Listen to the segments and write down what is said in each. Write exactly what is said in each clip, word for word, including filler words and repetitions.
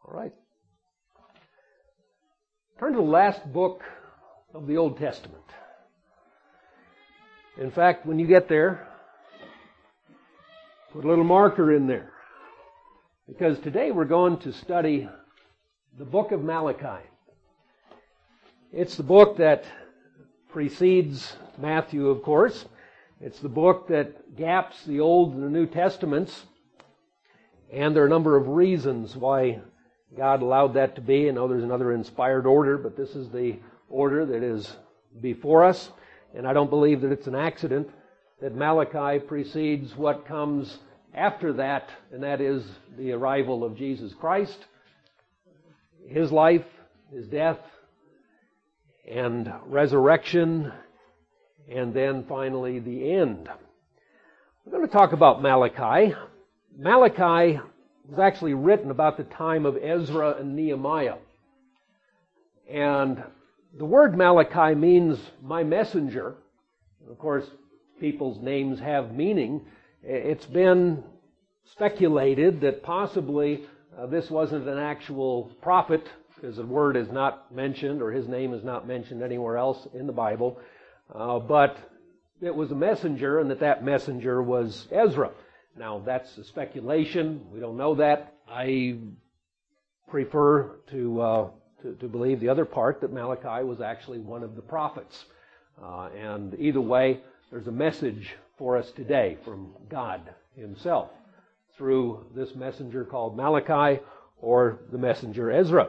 All right. Turn to the last book of the Old Testament. In fact, when you get there, put a little marker in there. Because today we're going to study the book of Malachi. It's the book that precedes Matthew, of course. It's the book that gaps the Old and the New Testaments. And there are a number of reasons why God allowed that to be. I know there's another inspired order, but this is the order that is before us. And I don't believe that it's an accident that Malachi precedes what comes after that, and that is the arrival of Jesus Christ, His life, His death, and resurrection, and then finally the end. We're going to talk about Malachi. Malachi was actually written about the time of Ezra and Nehemiah. And the word Malachi means my messenger. Of course, people's names have meaning. It's been speculated that possibly uh, this wasn't an actual prophet, because the word is not mentioned, or his name is not mentioned anywhere else in the Bible, uh, but it was a messenger, and that that messenger was Ezra. Now, that's a speculation. We don't know that. I prefer to, uh, to, to believe the other part, that Malachi was actually one of the prophets. Uh, and either way, there's a message for us today from God Himself through this messenger called Malachi, or the messenger Ezra.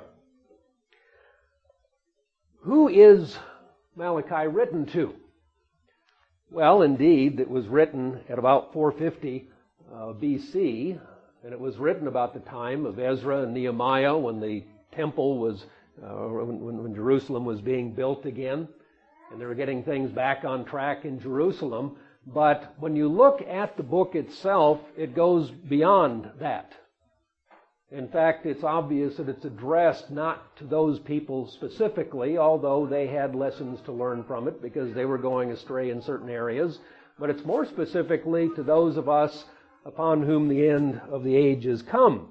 Who is Malachi written to? Well, indeed, it was written at about four fifty uh, B C, and it was written about the time of Ezra and Nehemiah, when the temple was, uh, when, when Jerusalem was being built again, and they were getting things back on track in Jerusalem. But when you look at the book itself, it goes beyond that. In fact, it's obvious that it's addressed not to those people specifically, although they had lessons to learn from it because they were going astray in certain areas. But it's more specifically to those of us upon whom the end of the age has come.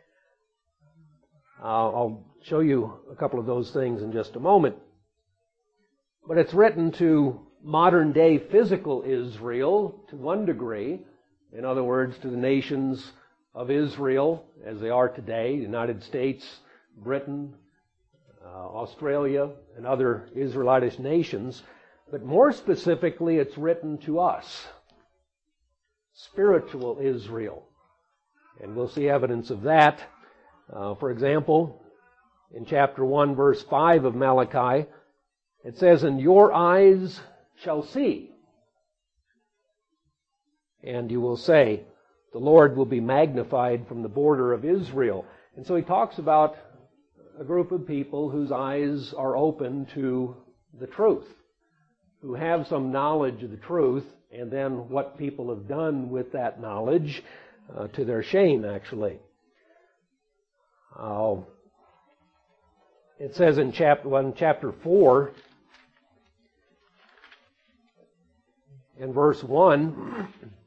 Uh, I'll show you a couple of those things in just a moment. But it's written to modern-day physical Israel to one degree. In other words, to the nations of Israel as they are today, the United States, Britain, uh, Australia, and other Israelitish nations. But more specifically, it's written to us, spiritual Israel. And we'll see evidence of that. Uh, for example, in chapter one, verse five of Malachi, it says, "And your eyes shall see, and you will say, the Lord will be magnified from the border of Israel." And so he talks about a group of people whose eyes are open to the truth, who have some knowledge of the truth, and then what people have done with that knowledge, uh, to their shame, actually. Uh, it says in chapter one, chapter four, in verse one,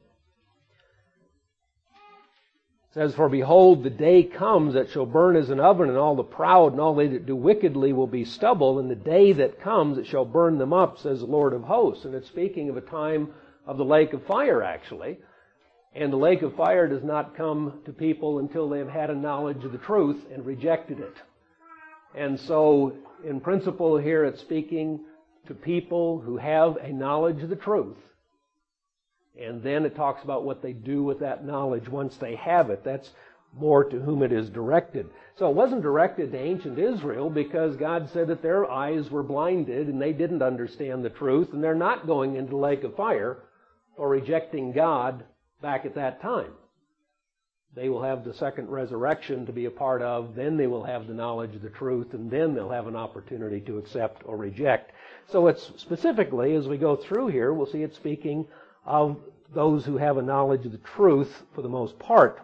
it says, "For behold, the day comes that shall burn as an oven, and all the proud and all they that do wickedly will be stubble. And the day that comes, it shall burn them up, says the Lord of hosts." And it's speaking of a time of the lake of fire, actually. And the lake of fire does not come to people until they have had a knowledge of the truth and rejected it. And so, in principle here, it's speaking to people who have a knowledge of the truth. And then it talks about what they do with that knowledge once they have it. That's more to whom it is directed. So it wasn't directed to ancient Israel, because God said that their eyes were blinded and they didn't understand the truth, and they're not going into the lake of fire or rejecting God back at that time. They will have the second resurrection to be a part of, then they will have the knowledge of the truth, and then they'll have an opportunity to accept or reject. So it's specifically, as we go through here, we'll see it speaking of those who have a knowledge of the truth for the most part.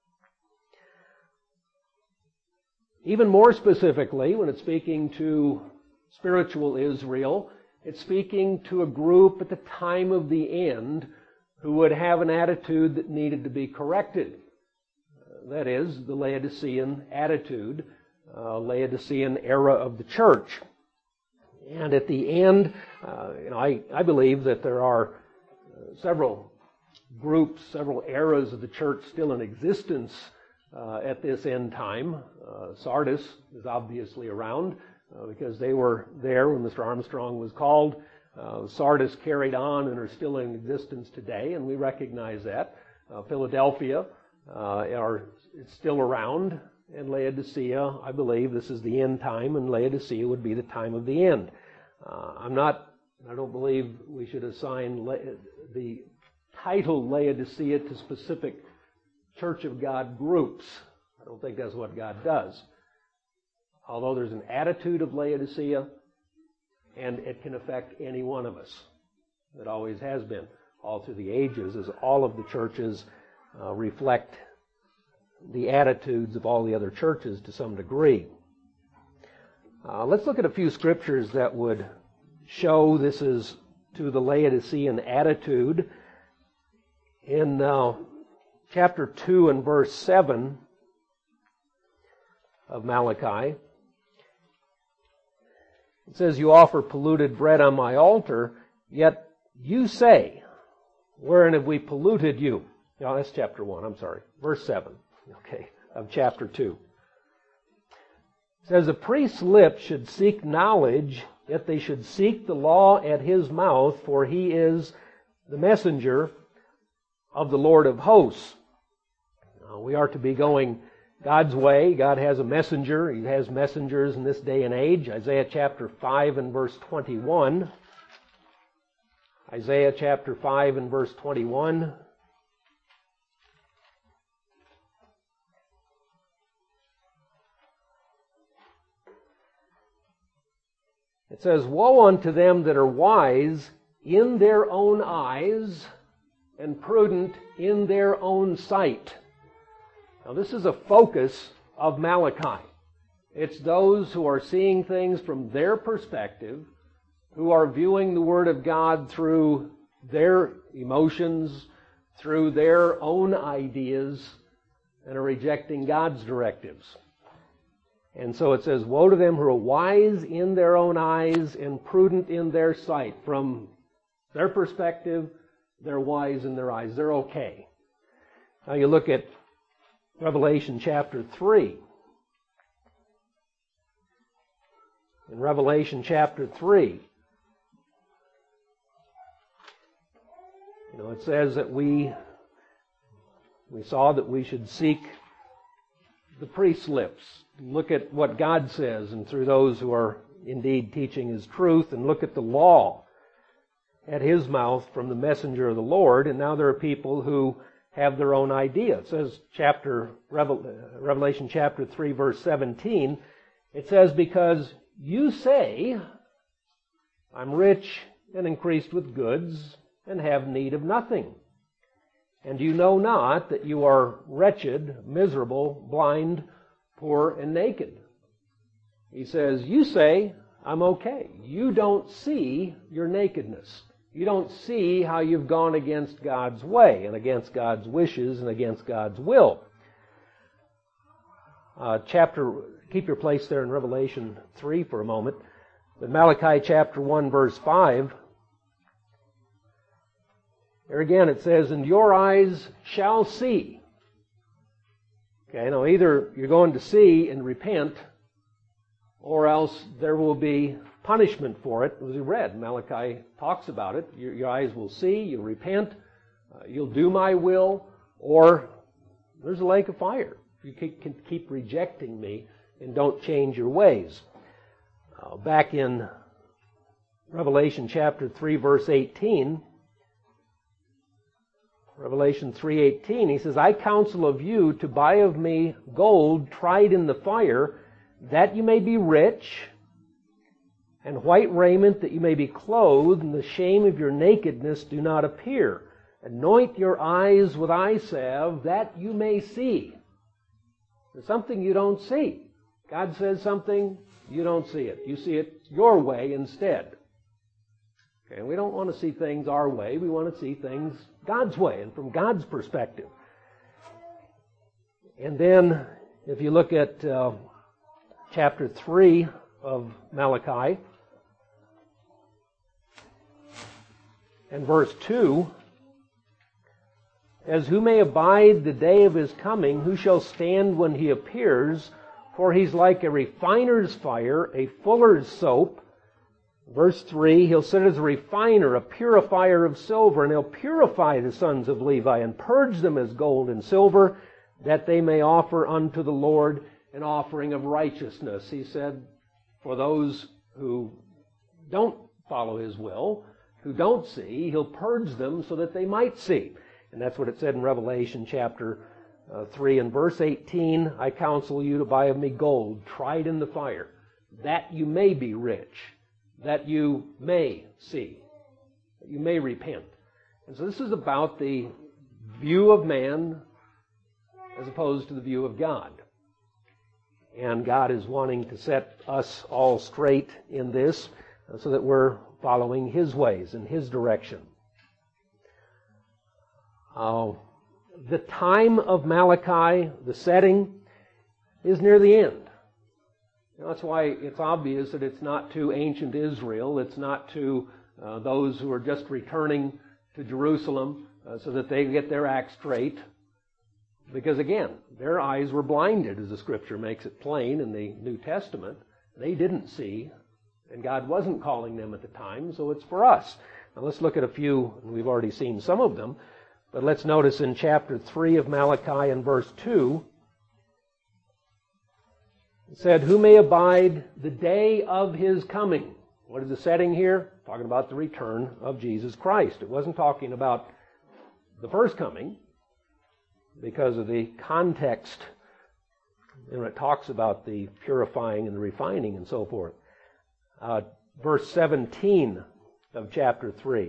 Even more specifically, when it's speaking to spiritual Israel, it's speaking to a group at the time of the end who would have an attitude that needed to be corrected. that is, the Laodicean attitude, uh, Laodicean era of the church. And at the end, uh, you know, I, I believe that there are uh, several groups, several eras of the church still in existence uh, at this end time. Uh, Sardis is obviously around uh, because they were there when Mister Armstrong was called. Uh, Sardis carried on and are still in existence today, and we recognize that. Uh, Philadelphia uh, are it's still around, and Laodicea, I believe this is the end time, and Laodicea would be the time of the end. Uh, I'm not, I don't believe we should assign La- the title Laodicea to specific Church of God groups. I don't think that's what God does. Although there's an attitude of Laodicea, and it can affect any one of us. It always has been, all through the ages, as all of the churches uh, reflect the attitudes of all the other churches to some degree. Uh, let's look at a few scriptures that would show this is to the Laodicean attitude. In uh, chapter two and verse seven of Malachi, it says, "You offer polluted bread on my altar, yet you say, wherein have we polluted you?" No, that's chapter one, I'm sorry. Verse seven, okay, of chapter two. It says, "The priest's lips should seek knowledge, yet they should seek the law at his mouth, for he is the messenger of the Lord of hosts." Now, we are to be going God's way. God has a messenger. He has messengers in this day and age. Isaiah chapter five and verse twenty-one. Isaiah chapter five and verse twenty-one. It says, "Woe unto them that are wise in their own eyes and prudent in their own sight." Now, this is a focus of Malachi. It's those who are seeing things from their perspective, who are viewing the Word of God through their emotions, through their own ideas, and are rejecting God's directives. And so it says, "Woe to them who are wise in their own eyes and prudent in their sight." From their perspective, they're wise in their eyes. They're okay. Now you look at Revelation chapter three. In Revelation chapter three, you know, it says that we we saw that we should seek the priest's lips. Look at what God says, and through those who are indeed teaching His truth, and look at the law at His mouth from the messenger of the Lord. And now there are people who have their own idea. It says, chapter Revelation chapter three, verse seventeen, it says, "Because you say, I'm rich and increased with goods, and have need of nothing. And you know not that you are wretched, miserable, blind, poor, and naked." He says, you say, I'm okay. You don't see your nakedness. You don't see how you've gone against God's way and against God's wishes and against God's will. Uh, chapter, keep your place there in Revelation three for a moment. But Malachi chapter one, verse five, there again it says, "And your eyes shall see." Okay, now either you're going to see and repent, or else there will be punishment for it. As we read, Malachi talks about it. Your, your eyes will see, you'll repent, uh, you'll do my will, or there's a lake of fire. You can, can keep rejecting me and don't change your ways. Uh, back in Revelation chapter three, verse eighteen, Revelation three eighteen, he says, "I counsel of you to buy of me gold tried in the fire, that you may be rich, and white raiment that you may be clothed, and the shame of your nakedness do not appear. Anoint your eyes with eye salve, that you may see." There's something you don't see. God says something, you don't see it. You see it your way instead. Okay, we don't want to see things our way. We want to see things God's way and from God's perspective. And then, if you look at uh, chapter three of Malachi, and verse two, as who may abide the day of his coming, who shall stand when he appears? For he's like a refiner's fire, a fuller's soap. Verse three, he'll sit as a refiner, a purifier of silver, and he'll purify the sons of Levi and purge them as gold and silver, that they may offer unto the Lord an offering of righteousness. He said, for those who don't follow his will, who don't see, he'll purge them so that they might see. And that's what it said in Revelation chapter uh, three and verse eighteen, I counsel you to buy of me gold, tried in the fire, that you may be rich, that you may see, that you may repent. And so this is about the view of man as opposed to the view of God. And God is wanting to set us all straight in this so that we're following His ways and His direction. Uh, the time of Malachi, the setting, is near the end. That's why it's obvious that it's not to ancient Israel. It's not to uh, those who are just returning to Jerusalem uh, so that they get their act straight. Because again, their eyes were blinded, as the Scripture makes it plain in the New Testament. They didn't see, and God wasn't calling them at the time, so it's for us. Now let's look at a few, and we've already seen some of them, but let's notice in chapter three of Malachi and verse two, it said, who may abide the day of his coming? What is the setting here? Talking about the return of Jesus Christ. It wasn't talking about the first coming, because of the context. You know, it talks about the purifying and the refining and so forth. Uh, verse seventeen of chapter three.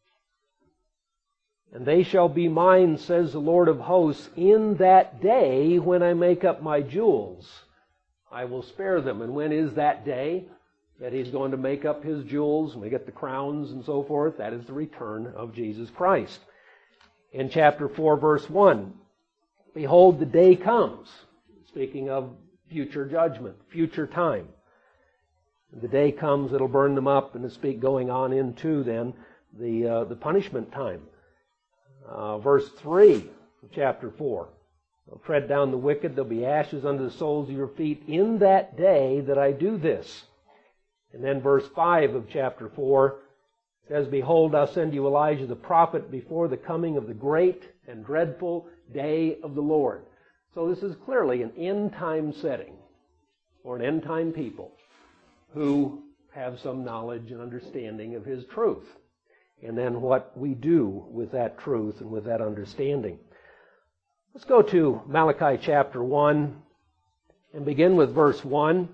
And they shall be mine, says the Lord of hosts, in that day when I make up my jewels. I will spare them. And when is that day that He's going to make up His jewels and we get the crowns and so forth? That is the return of Jesus Christ. In chapter four, verse one, behold, the day comes, speaking of future judgment, future time. The day comes, it'll burn them up, and to speak going on into then the uh, the punishment time. Uh, verse three of chapter four. They'll tread down the wicked, there'll be ashes under the soles of your feet in that day that I do this. And then verse five of chapter four says, behold, I'll send you Elijah the prophet before the coming of the great and dreadful day of the Lord. So this is clearly an end-time setting, or an end-time people who have some knowledge and understanding of His truth. And then what we do with that truth and with that understanding. Let's go to Malachi chapter one and begin with verse one.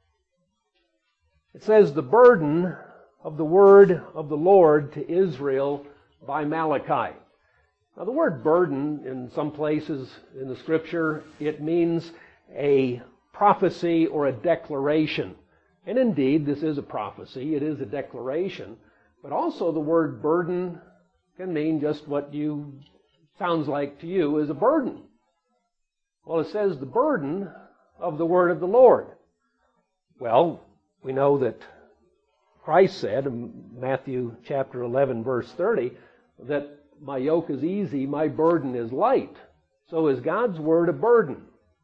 It says, the burden of the word of the Lord to Israel by Malachi. Now the word burden in some places in the Scripture, it means a prophecy or a declaration. And indeed, this is a prophecy, it is a declaration. But also the word burden can mean just what you sounds like to you is a burden. Well, it says the burden of the word of the Lord. Well, we know that Christ said in Matthew chapter eleven, verse thirty, that my yoke is easy, my burden is light. So is God's word a burden?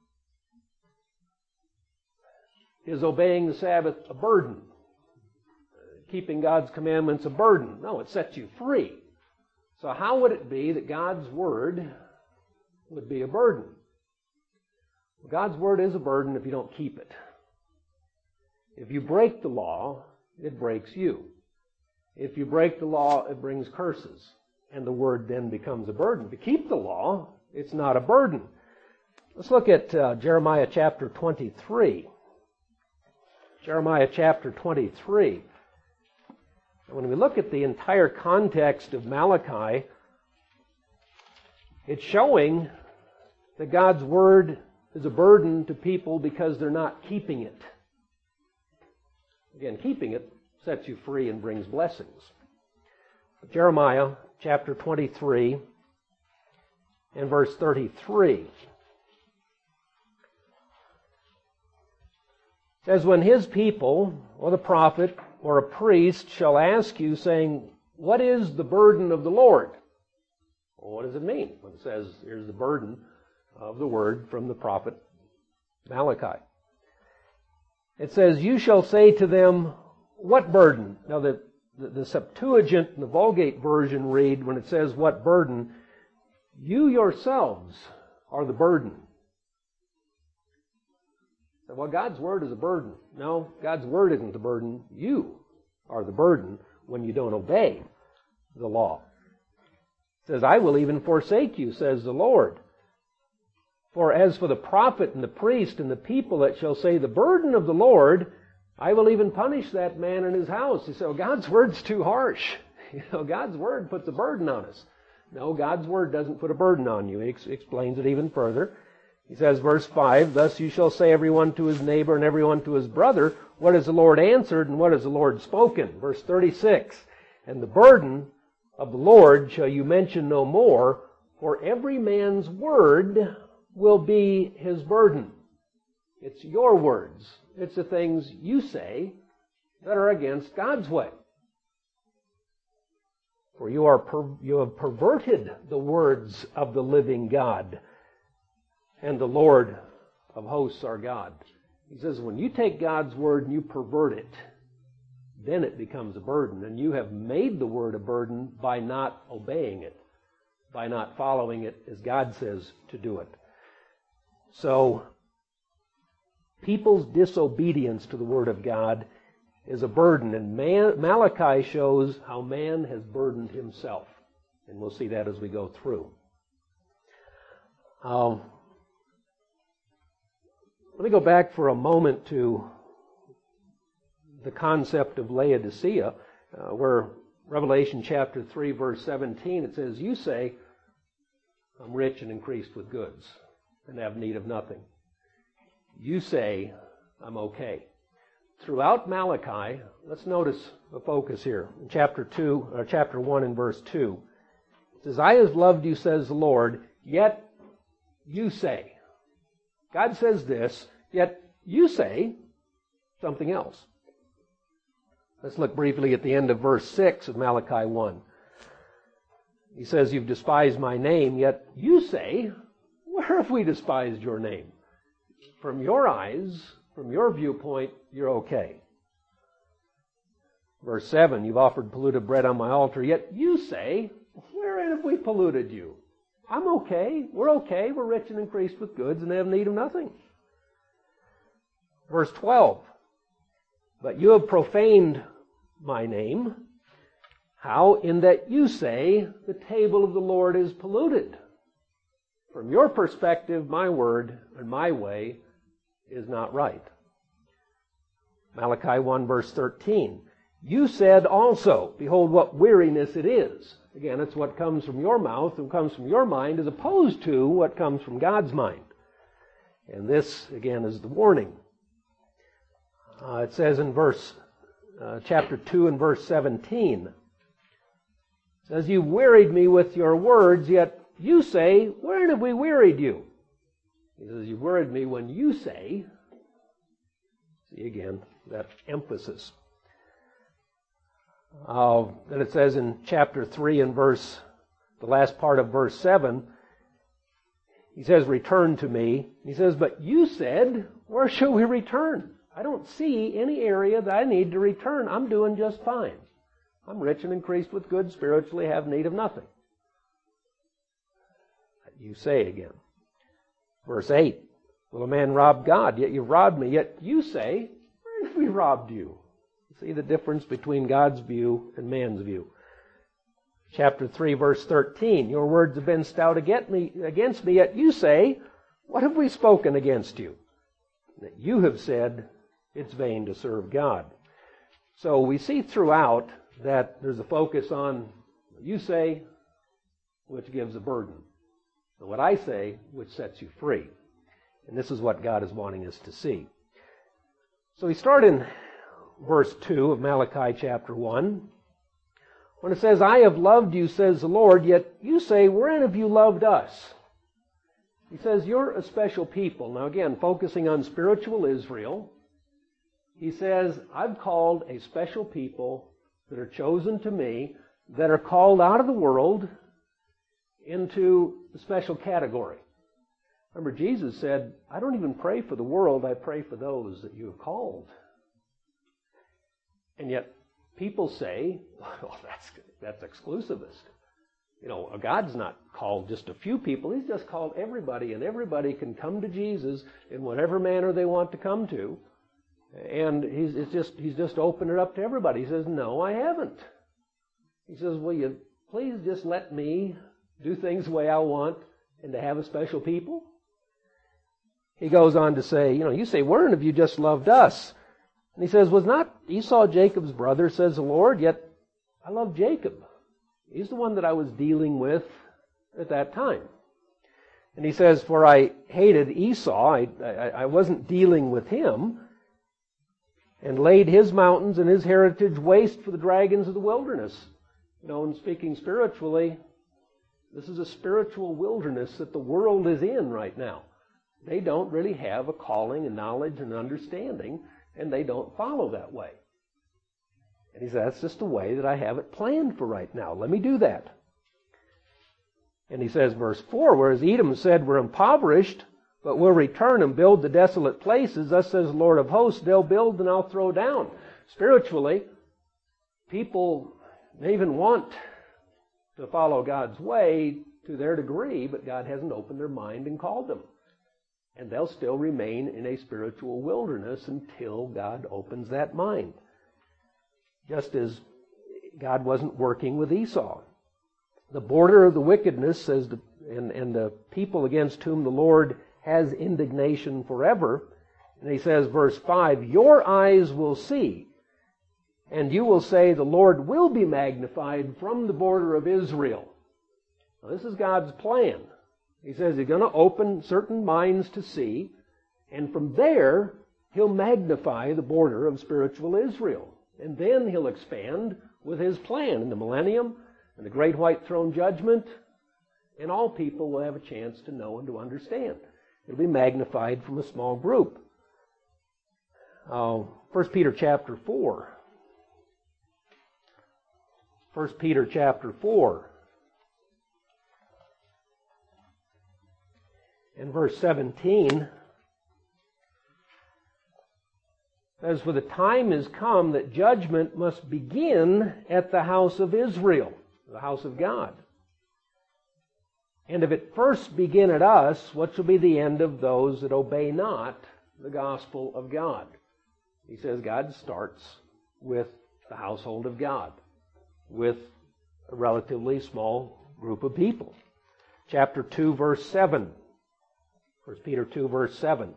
Is obeying the Sabbath a burden? Keeping God's commandments a burden? No, it sets you free. So how would it be that God's word would be a burden? Well, God's word is a burden if you don't keep it. If you break the law, it breaks you. If you break the law, it brings curses. And the word then becomes a burden. To keep the law, it's not a burden. Let's look at uh, Jeremiah chapter twenty-three. Jeremiah chapter twenty-three. When we look at the entire context of Malachi, it's showing that God's word is a burden to people because they're not keeping it. Again, keeping it sets you free and brings blessings. Jeremiah chapter twenty-three and verse thirty-three. It says, when his people, or the prophet, or a priest shall ask you, saying, what is the burden of the Lord? Well, what does it mean when it says, here's the burden of the word from the prophet Malachi? It says, you shall say to them, what burden? Now the, the, the Septuagint and the Vulgate version read, when it says what burden, you yourselves are the burden. Well, God's Word is a burden. No, God's Word isn't the burden. You are the burden when you don't obey the law. It says, I will even forsake you, says the Lord. For as for the prophet and the priest and the people that shall say the burden of the Lord, I will even punish that man and his house. You say, well, God's Word's too harsh. You know, God's Word puts a burden on us. No, God's Word doesn't put a burden on you. He ex- explains it even further. He says, verse five, thus you shall say everyone to his neighbor and everyone to his brother, what has the Lord answered and what has the Lord spoken? Verse thirty-six, and the burden of the Lord shall you mention no more, for every man's word will be his burden. It's your words. It's the things you say that are against God's way. For you are per- you have perverted the words of the living God and the Lord of hosts our God. He says, when you take God's word and you pervert it, then it becomes a burden. And you have made the word a burden by not obeying it, by not following it as God says to do it. So, people's disobedience to the word of God is a burden. And man, Malachi shows how man has burdened himself. And we'll see that as we go through. Um, Let me go back for a moment to the concept of Laodicea, uh, where Revelation chapter three, verse seventeen, it says, you say, I'm rich and increased with goods and have need of nothing. You say, I'm okay. Throughout Malachi, let's notice the focus here. In chapter two, or chapter one and verse two, it says, I have loved you, says the Lord, yet you say. God says this, yet you say something else. Let's look briefly at the end of verse six of Malachi one. He says, you've despised my name, yet you say, where have we despised your name? From your eyes, from your viewpoint, you're okay. Verse seven, you've offered polluted bread on my altar, yet you say, wherein have we polluted you? I'm okay. We're okay. We're rich and increased with goods and have need of nothing. Verse twelve. But you have profaned my name. How? In that you say the table of the Lord is polluted. From your perspective, my word and my way is not right. Malachi one verse thirteen. You said also, behold what weariness it is. Again, it's what comes from your mouth and comes from your mind as opposed to what comes from God's mind. And this, again, is the warning. Uh, it says in verse, uh, chapter two and verse seventeen, it says, you wearied me with your words, yet you say, wherein have we wearied you? He says, you worried me when you say, see again, that emphasis. Uh, then it says in chapter three and verse, the last part of verse seven, he says, return to me. He says, but you said, where shall we return? I don't see any area that I need to return. I'm doing just fine. I'm rich and increased with goods, spiritually have need of nothing. You say again. Verse eight, will a man rob God? Yet you've robbed me. Yet you say, where have we robbed you? See the difference between God's view and man's view. Chapter three, verse thirteen, your words have been stout against me, against me, yet you say, what have we spoken against you? That you have said, it's vain to serve God. So we see throughout that there's a focus on what you say, which gives a burden, and what I say, which sets you free. And this is what God is wanting us to see. So we start in verse two of Malachi chapter one. When it says, I have loved you, says the Lord, yet you say, wherein have you loved us? He says, you're a special people. Now again, focusing on spiritual Israel. He says, I've called a special people that are chosen to me, that are called out of the world into a special category. Remember, Jesus said, I don't even pray for the world, I pray for those that you have called. And yet, people say, well, that's, that's exclusivist. You know, God's not called just a few people, He's just called everybody, and everybody can come to Jesus in whatever manner they want to come to. And he's, it's just, he's just opened it up to everybody. He says, no, I haven't. He says, will you please just let me do things the way I want and to have a special people? He goes on to say, you know, you say, wherein have you just loved us? And he says, was not Esau Jacob's brother, says the Lord, yet I love Jacob. He's the one that I was dealing with at that time. And he says, for I hated Esau, I, I, I wasn't dealing with him, and laid his mountains and his heritage waste for the dragons of the wilderness. You know, and speaking spiritually, this is a spiritual wilderness that the world is in right now. They don't really have a calling and knowledge and understanding, and they don't follow that way. And he says, that's just the way that I have it planned for right now. Let me do that. And he says, verse four, whereas Edom said, we're impoverished, but we'll return and build the desolate places. Thus says the Lord of hosts, they'll build and I'll throw down. Spiritually, people may even want to follow God's way to their degree, but God hasn't opened their mind and called them. And they'll still remain in a spiritual wilderness until God opens that mind. Just as God wasn't working with Esau. The border of the wickedness, says the, and, and the people against whom the Lord has indignation forever. And he says, verse five, your eyes will see, and you will say, the Lord will be magnified from the border of Israel. Now, this is God's plan. He says He's going to open certain minds to see, and from there, He'll magnify the border of spiritual Israel. And then He'll expand with His plan in the millennium and the great white throne judgment, and all people will have a chance to know and to understand. It'll be magnified from a small group. Uh, First Peter chapter four. First Peter chapter four. In verse seventeen, says, for the time is come that judgment must begin at the house of Israel, the house of God. And if it first begin at us, what shall be the end of those that obey not the gospel of God? He says God starts with the household of God, with a relatively small group of people. Chapter two, verse seven. First Peter two, verse seven.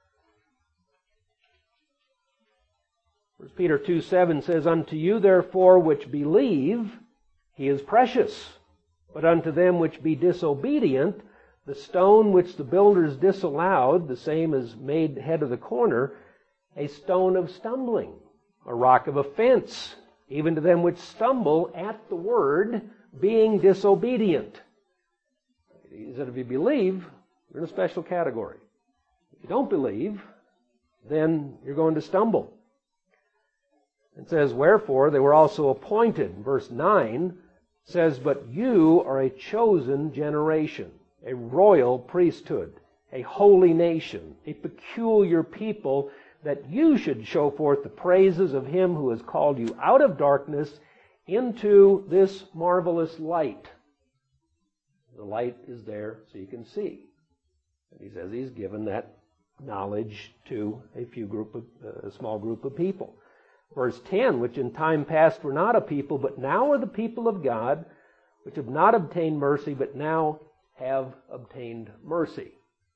First Peter two, seven says, unto you therefore which believe, He is precious. But unto them which be disobedient, the stone which the builders disallowed, the same is made head of the corner, a stone of stumbling, a rock of offense, even to them which stumble at the word, being disobedient. He said, if you believe, you're in a special category. If you don't believe, then you're going to stumble. It says, wherefore they were also appointed. Verse nine says, but you are a chosen generation, a royal priesthood, a holy nation, a peculiar people, that you should show forth the praises of Him who has called you out of darkness into this marvelous light. The light is there so you can see. And he says He's given that knowledge to a few group of, uh, a small group of people. Verse ten, which in time past were not a people, but now are the people of God, which have not obtained mercy, but now have obtained mercy.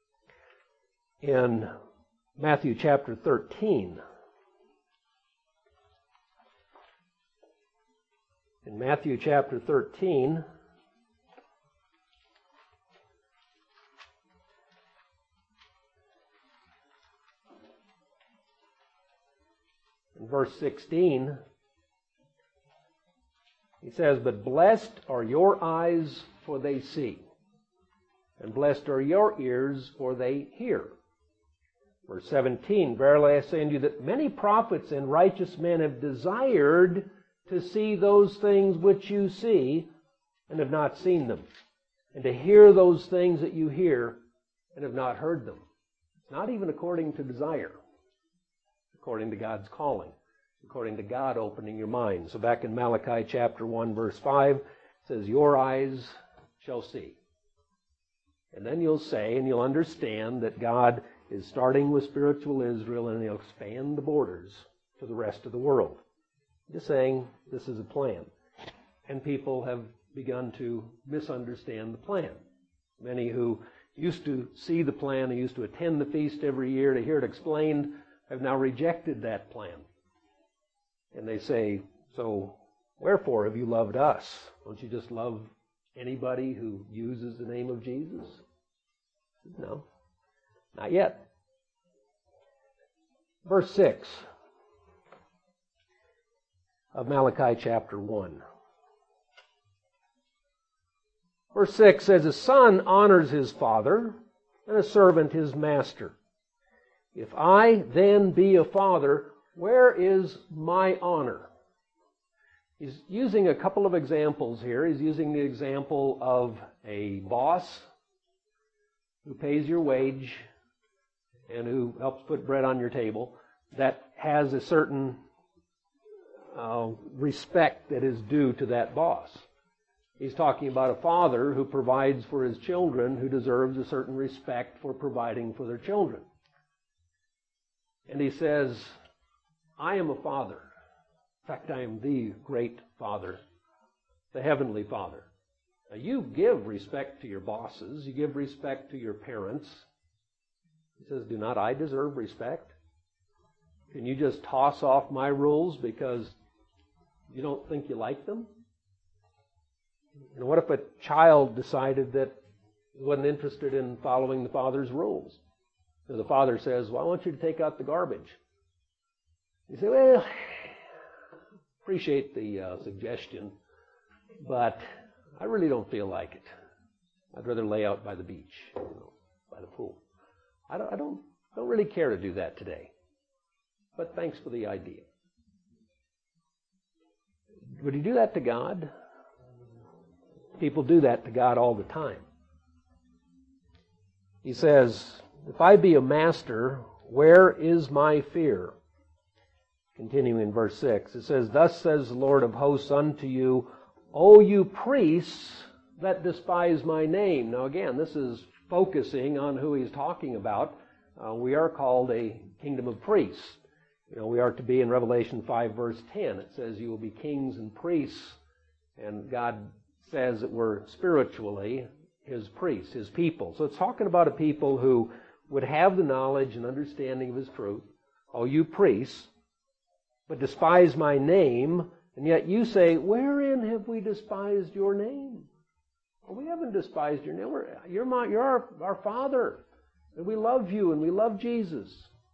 In Matthew chapter thirteen, in Matthew chapter thirteen, in verse sixteen, he says, but blessed are your eyes, for they see, and blessed are your ears, for they hear. Verse seventeen, verily I say unto you that many prophets and righteous men have desired to see those things which you see and have not seen them, and to hear those things that you hear and have not heard them. It's not even according to desire, according to God's calling, according to God opening your mind. So back in Malachi chapter one, verse five, it says, your eyes shall see. And then you'll say and you'll understand that God is starting with spiritual Israel and He'll expand the borders to the rest of the world. Just saying this is a plan. And people have begun to misunderstand the plan. Many who used to see the plan, who used to attend the feast every year to hear it explained, have now rejected that plan. And they say, so wherefore have you loved us? Don't you just love anybody who uses the name of Jesus? No, not yet. Verse six of Malachi chapter one. Verse six says, a son honors his father, and a servant his master. If I then be a father, where is my honor? He's using a couple of examples here. He's using the example of a boss who pays your wage and who helps put bread on your table, that has a certain uh, respect that is due to that boss. He's talking about a father who provides for his children, who deserves a certain respect for providing for their children. And he says, I am a father. In fact, I am the great Father, the Heavenly Father. Now, you give respect to your bosses. You give respect to your parents. He says, do not I deserve respect? Can you just toss off my rules because you don't think you like them? And what if a child decided that he wasn't interested in following the father's rules? So the father says, well, I want you to take out the garbage. You say, well, appreciate the uh, suggestion, but I really don't feel like it. I'd rather lay out by the beach, you know, by the pool. I don't, I don't, don't really care to do that today, but thanks for the idea. Would he do that to God? People do that to God all the time. He says, if I be a master, where is my fear? Continuing in verse six, it says, thus says the Lord of hosts unto you, O you priests that despise my name. Now again, this is focusing on who he's talking about. Uh, we are called a kingdom of priests. You know, we are to be in Revelation five verse ten. It says you will be kings and priests. And God says that we're spiritually His priests, His people. So it's talking about a people who would have the knowledge and understanding of His truth. O you priests, but despise my name, and yet you say, wherein have we despised your name? Well, we haven't despised your name. We're, you're my, you're our, our Father, and we love you, and we love Jesus.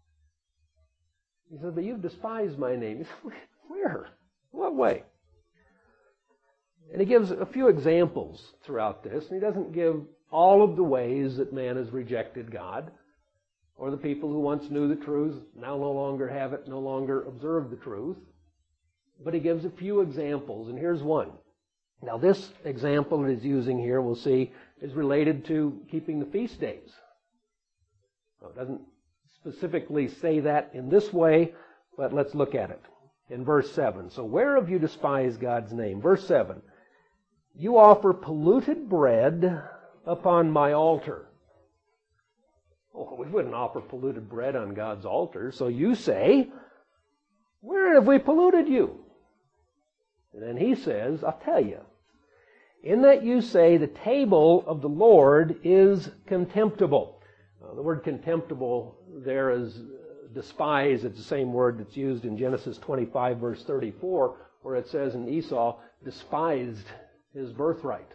He said, but you've despised my name. He said, where? What way? And he gives a few examples throughout this, and he doesn't give all of the ways that man has rejected God, or the people who once knew the truth now no longer have it, no longer observe the truth. But he gives a few examples, and here's one. Now this example that he's using here, we'll see, is related to keeping the feast days. Now, it doesn't specifically say that in this way, but let's look at it. In verse seven, so where have you despised God's name? Verse seven, you offer polluted bread upon my altar. Oh, we wouldn't offer polluted bread on God's altar. So you say, where have we polluted you? And then he says, I'll tell you. In that you say the table of the Lord is contemptible. Uh, the word contemptible there is despise. It's the same word that's used in Genesis twenty-five verse thirty-four, where it says in Esau despised his birthright.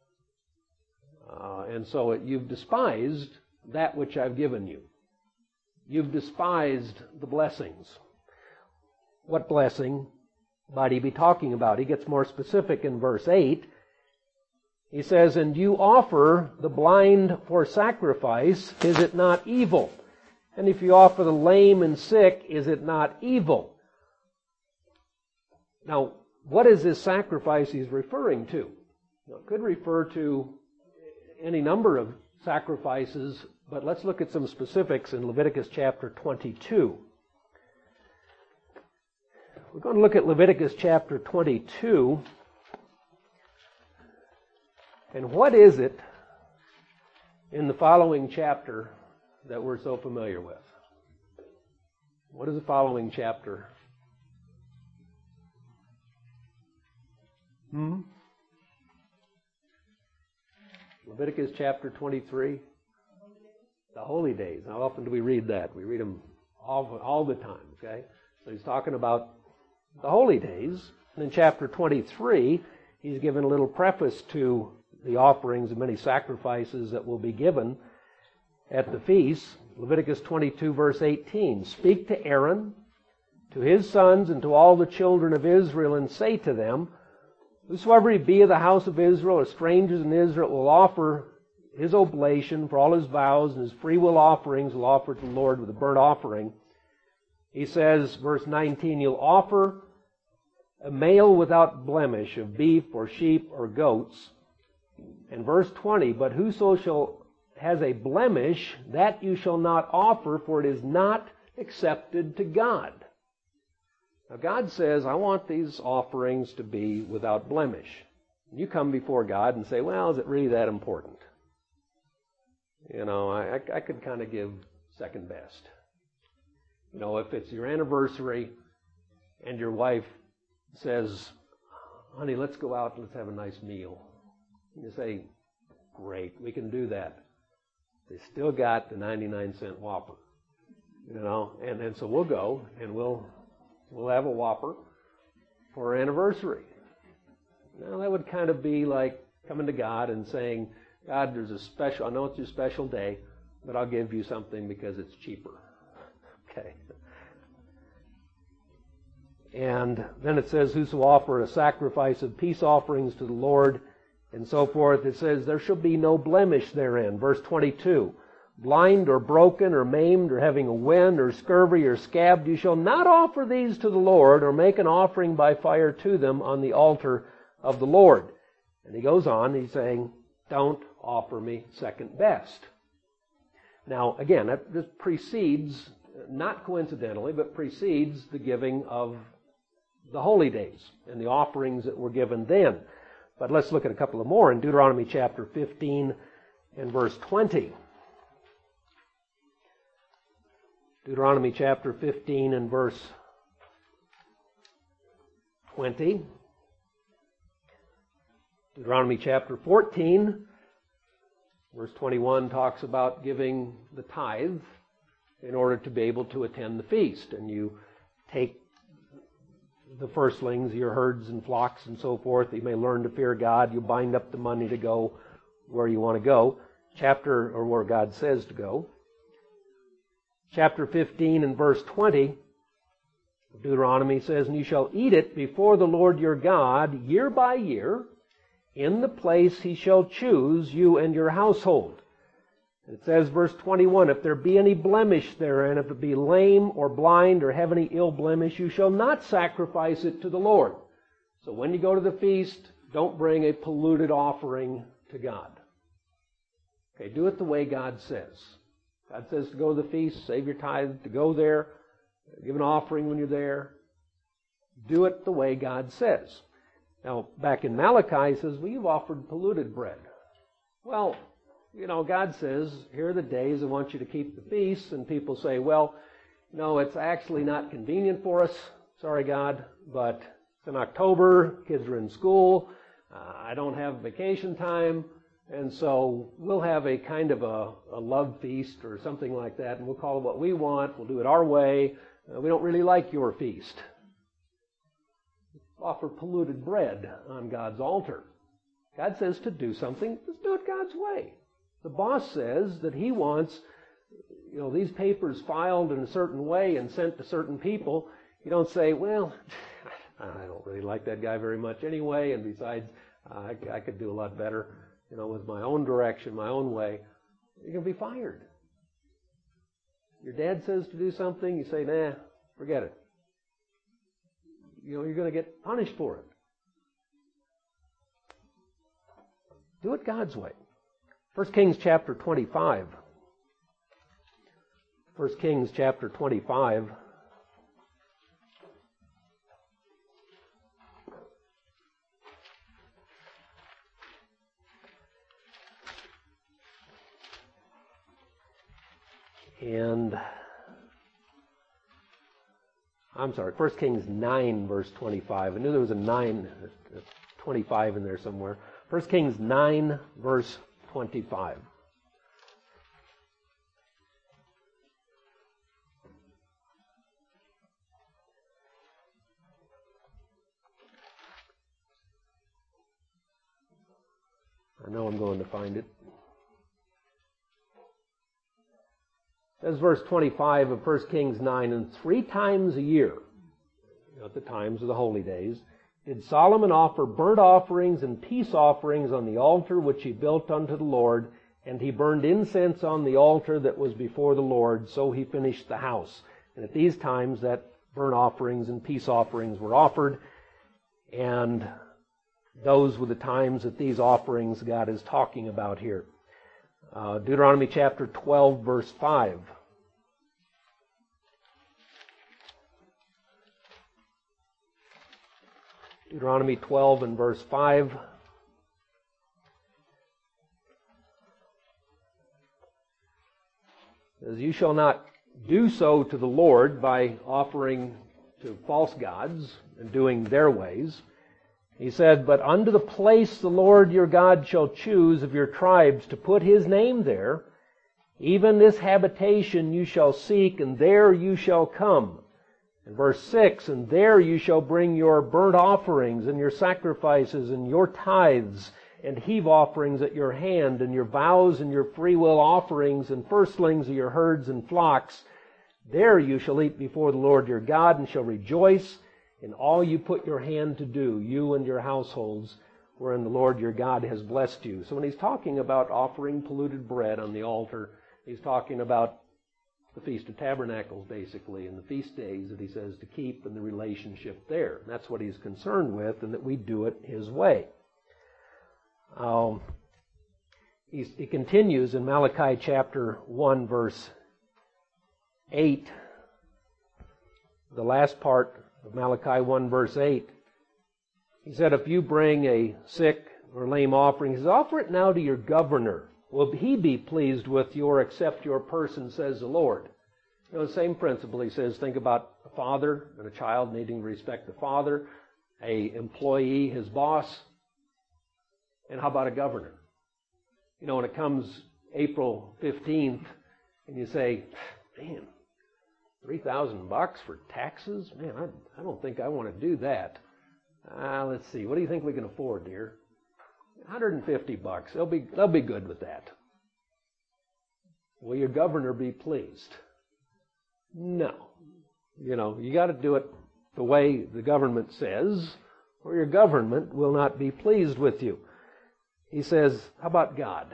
Uh, and so it, you've despised that which I've given you. You've despised the blessings. What blessing might he be talking about? He gets more specific in verse eight. He says, and you offer the blind for sacrifice, is it not evil? And if you offer the lame and sick, is it not evil? Now, what is this sacrifice he's referring to? Now, it could refer to any number of sacrifices, but let's look at some specifics in Leviticus chapter twenty-two. We're going to look at Leviticus chapter twenty-two. And what is it in the following chapter that we're so familiar with? What is the following chapter? Hmm? Leviticus chapter twenty-three. The holy days. How often do we read that? We read them all, all the time, okay? So he's talking about the holy days. And in chapter twenty-three, he's given a little preface to the offerings and many sacrifices that will be given at the feast. Leviticus twenty-two, verse eighteen. Speak to Aaron, to his sons, and to all the children of Israel, and say to them, whosoever he be of the house of Israel, or strangers in Israel, will offer his oblation for all his vows, and his freewill offerings will offer to the Lord with a burnt offering. He says, verse nineteen, you'll offer a male without blemish of beef or sheep or goats. And verse twenty, but whoso shall has a blemish, that you shall not offer, for it is not accepted to God. Now God says, I want these offerings to be without blemish. You come before God and say, well, is it really that important? You know, I, I could kind of give second best. You know, if it's your anniversary and your wife says, honey, let's go out and let's have a nice meal. And you say, great, we can do that. They still got the ninety-nine cent Whopper. You know, and, and so we'll go and we'll we'll have a Whopper for our anniversary. Now that would kind of be like coming to God and saying, God, there's a special, I know it's your special day, but I'll give you something because it's cheaper. Okay. And then it says, whoso offer a sacrifice of peace offerings to the Lord, and so forth. It says, there shall be no blemish therein. Verse twenty-two, blind or broken or maimed or having a wind or scurvy or scabbed, you shall not offer these to the Lord or make an offering by fire to them on the altar of the Lord. And he goes on, he's saying, don't offer me second best. Now, again, this precedes, not coincidentally, but precedes the giving of the holy days and the offerings that were given then. But let's look at a couple of more in Deuteronomy chapter fifteen and verse twenty. Deuteronomy chapter fifteen and verse twenty. Deuteronomy chapter fourteen, verse twenty-one talks about giving the tithe in order to be able to attend the feast. And you take the firstlings, your herds and flocks and so forth, that you may learn to fear God. You bind up the money to go where you want to go. Chapter, or where God says to go. Chapter fifteen and verse twenty, Deuteronomy says, and you shall eat it before the Lord your God year by year, in the place he shall choose, you and your household. It says, verse twenty-one, if there be any blemish therein, if it be lame or blind or have any ill blemish, you shall not sacrifice it to the Lord. So when you go to the feast, don't bring a polluted offering to God. Okay, do it the way God says. God says to go to the feast, save your tithe, to go there, give an offering when you're there. Do it the way God says. Now, back in Malachi, he says, well, you've offered polluted bread. Well, you know, God says, here are the days I want you to keep the feasts. And people say, well, no, it's actually not convenient for us. Sorry, God, but it's in October, kids are in school, uh, I don't have vacation time, and so we'll have a kind of a, a love feast or something like that, and we'll call it what we want, we'll do it our way. Uh, we don't really like your feast. Offer polluted bread on God's altar. God says to do something, let's do it God's way. The boss says that he wants, you know, these papers filed in a certain way and sent to certain people. You don't say, well, I don't really like that guy very much anyway, and besides, uh, I, I could do a lot better, you know, with my own direction, my own way. You're going to be fired. Your dad says to do something, you say, nah, forget it. You know, you're going to get punished for it. Do it God's way. First Kings chapter twenty-five. First Kings chapter twenty-five. And, I'm sorry, First Kings nine, verse twenty-five. I knew there was a nine, twenty-five in there somewhere. First Kings nine, verse twenty-five. I know I'm going to find it. It says verse twenty-five of First Kings nine, and three times a year, at the times of the holy days, did Solomon offer burnt offerings and peace offerings on the altar which he built unto the Lord, and he burned incense on the altar that was before the Lord, so he finished the house. And at these times that burnt offerings and peace offerings were offered, and those were the times that these offerings God is talking about here. Uh, Deuteronomy chapter twelve, verse five. Deuteronomy twelve and verse five. Says, you shall not do so to the Lord by offering to false gods and doing their ways. He said, but unto the place the Lord your God shall choose of your tribes to put His name there, even this habitation you shall seek, and there you shall come. And verse six, and there you shall bring your burnt offerings and your sacrifices and your tithes and heave offerings at your hand, and your vows and your freewill offerings and firstlings of your herds and flocks. There you shall eat before the Lord your God, and shall rejoice in all you put your hand to do, you and your households, wherein the Lord your God has blessed you. So when he's talking about offering polluted bread on the altar, he's talking about the Feast of Tabernacles, basically, and the feast days that he says to keep, and the relationship there. And that's what he's concerned with, and that we do it his way. Um, he continues in Malachi chapter one, verse eight, the last part of Malachi one, verse eight. He said, if you bring a sick or lame offering, he says, offer it now to your governor. Will he be pleased with you or accept your person, says the Lord? You know, the same principle. He says, think about a father and a child needing to respect the father, a employee, his boss, and how about a governor? You know, when it comes April fifteenth, and you say, man, three thousand bucks for taxes? Man, I, I don't think I want to do that. Uh, let's see, what do you think we can afford, dear? one hundred fifty bucks. They'll be, they'll be good with that. Will your governor be pleased? No. You know, you got to do it the way the government says, or your government will not be pleased with you. He says, how about God?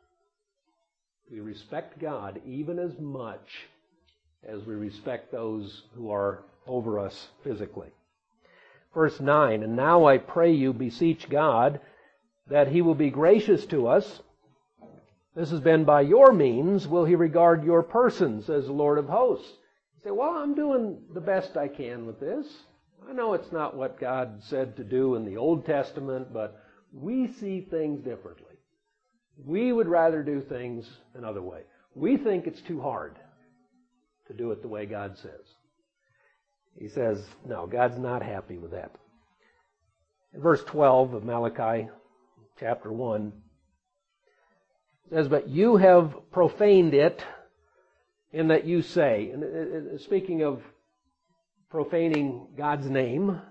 We respect God even as much as we respect those who are over us physically. Verse nine, and now I pray you, beseech God, that He will be gracious to us. This has been by your means, will He regard your person, says the Lord of hosts. You say, well, I'm doing the best I can with this. I know it's not what God said to do in the Old Testament, but we see things differently. We would rather do things another way. We think it's too hard to do it the way God says. He says, no, God's not happy with that. In verse twelve of Malachi chapter one, it says, but you have profaned it in that you say, and speaking of profaning God's name,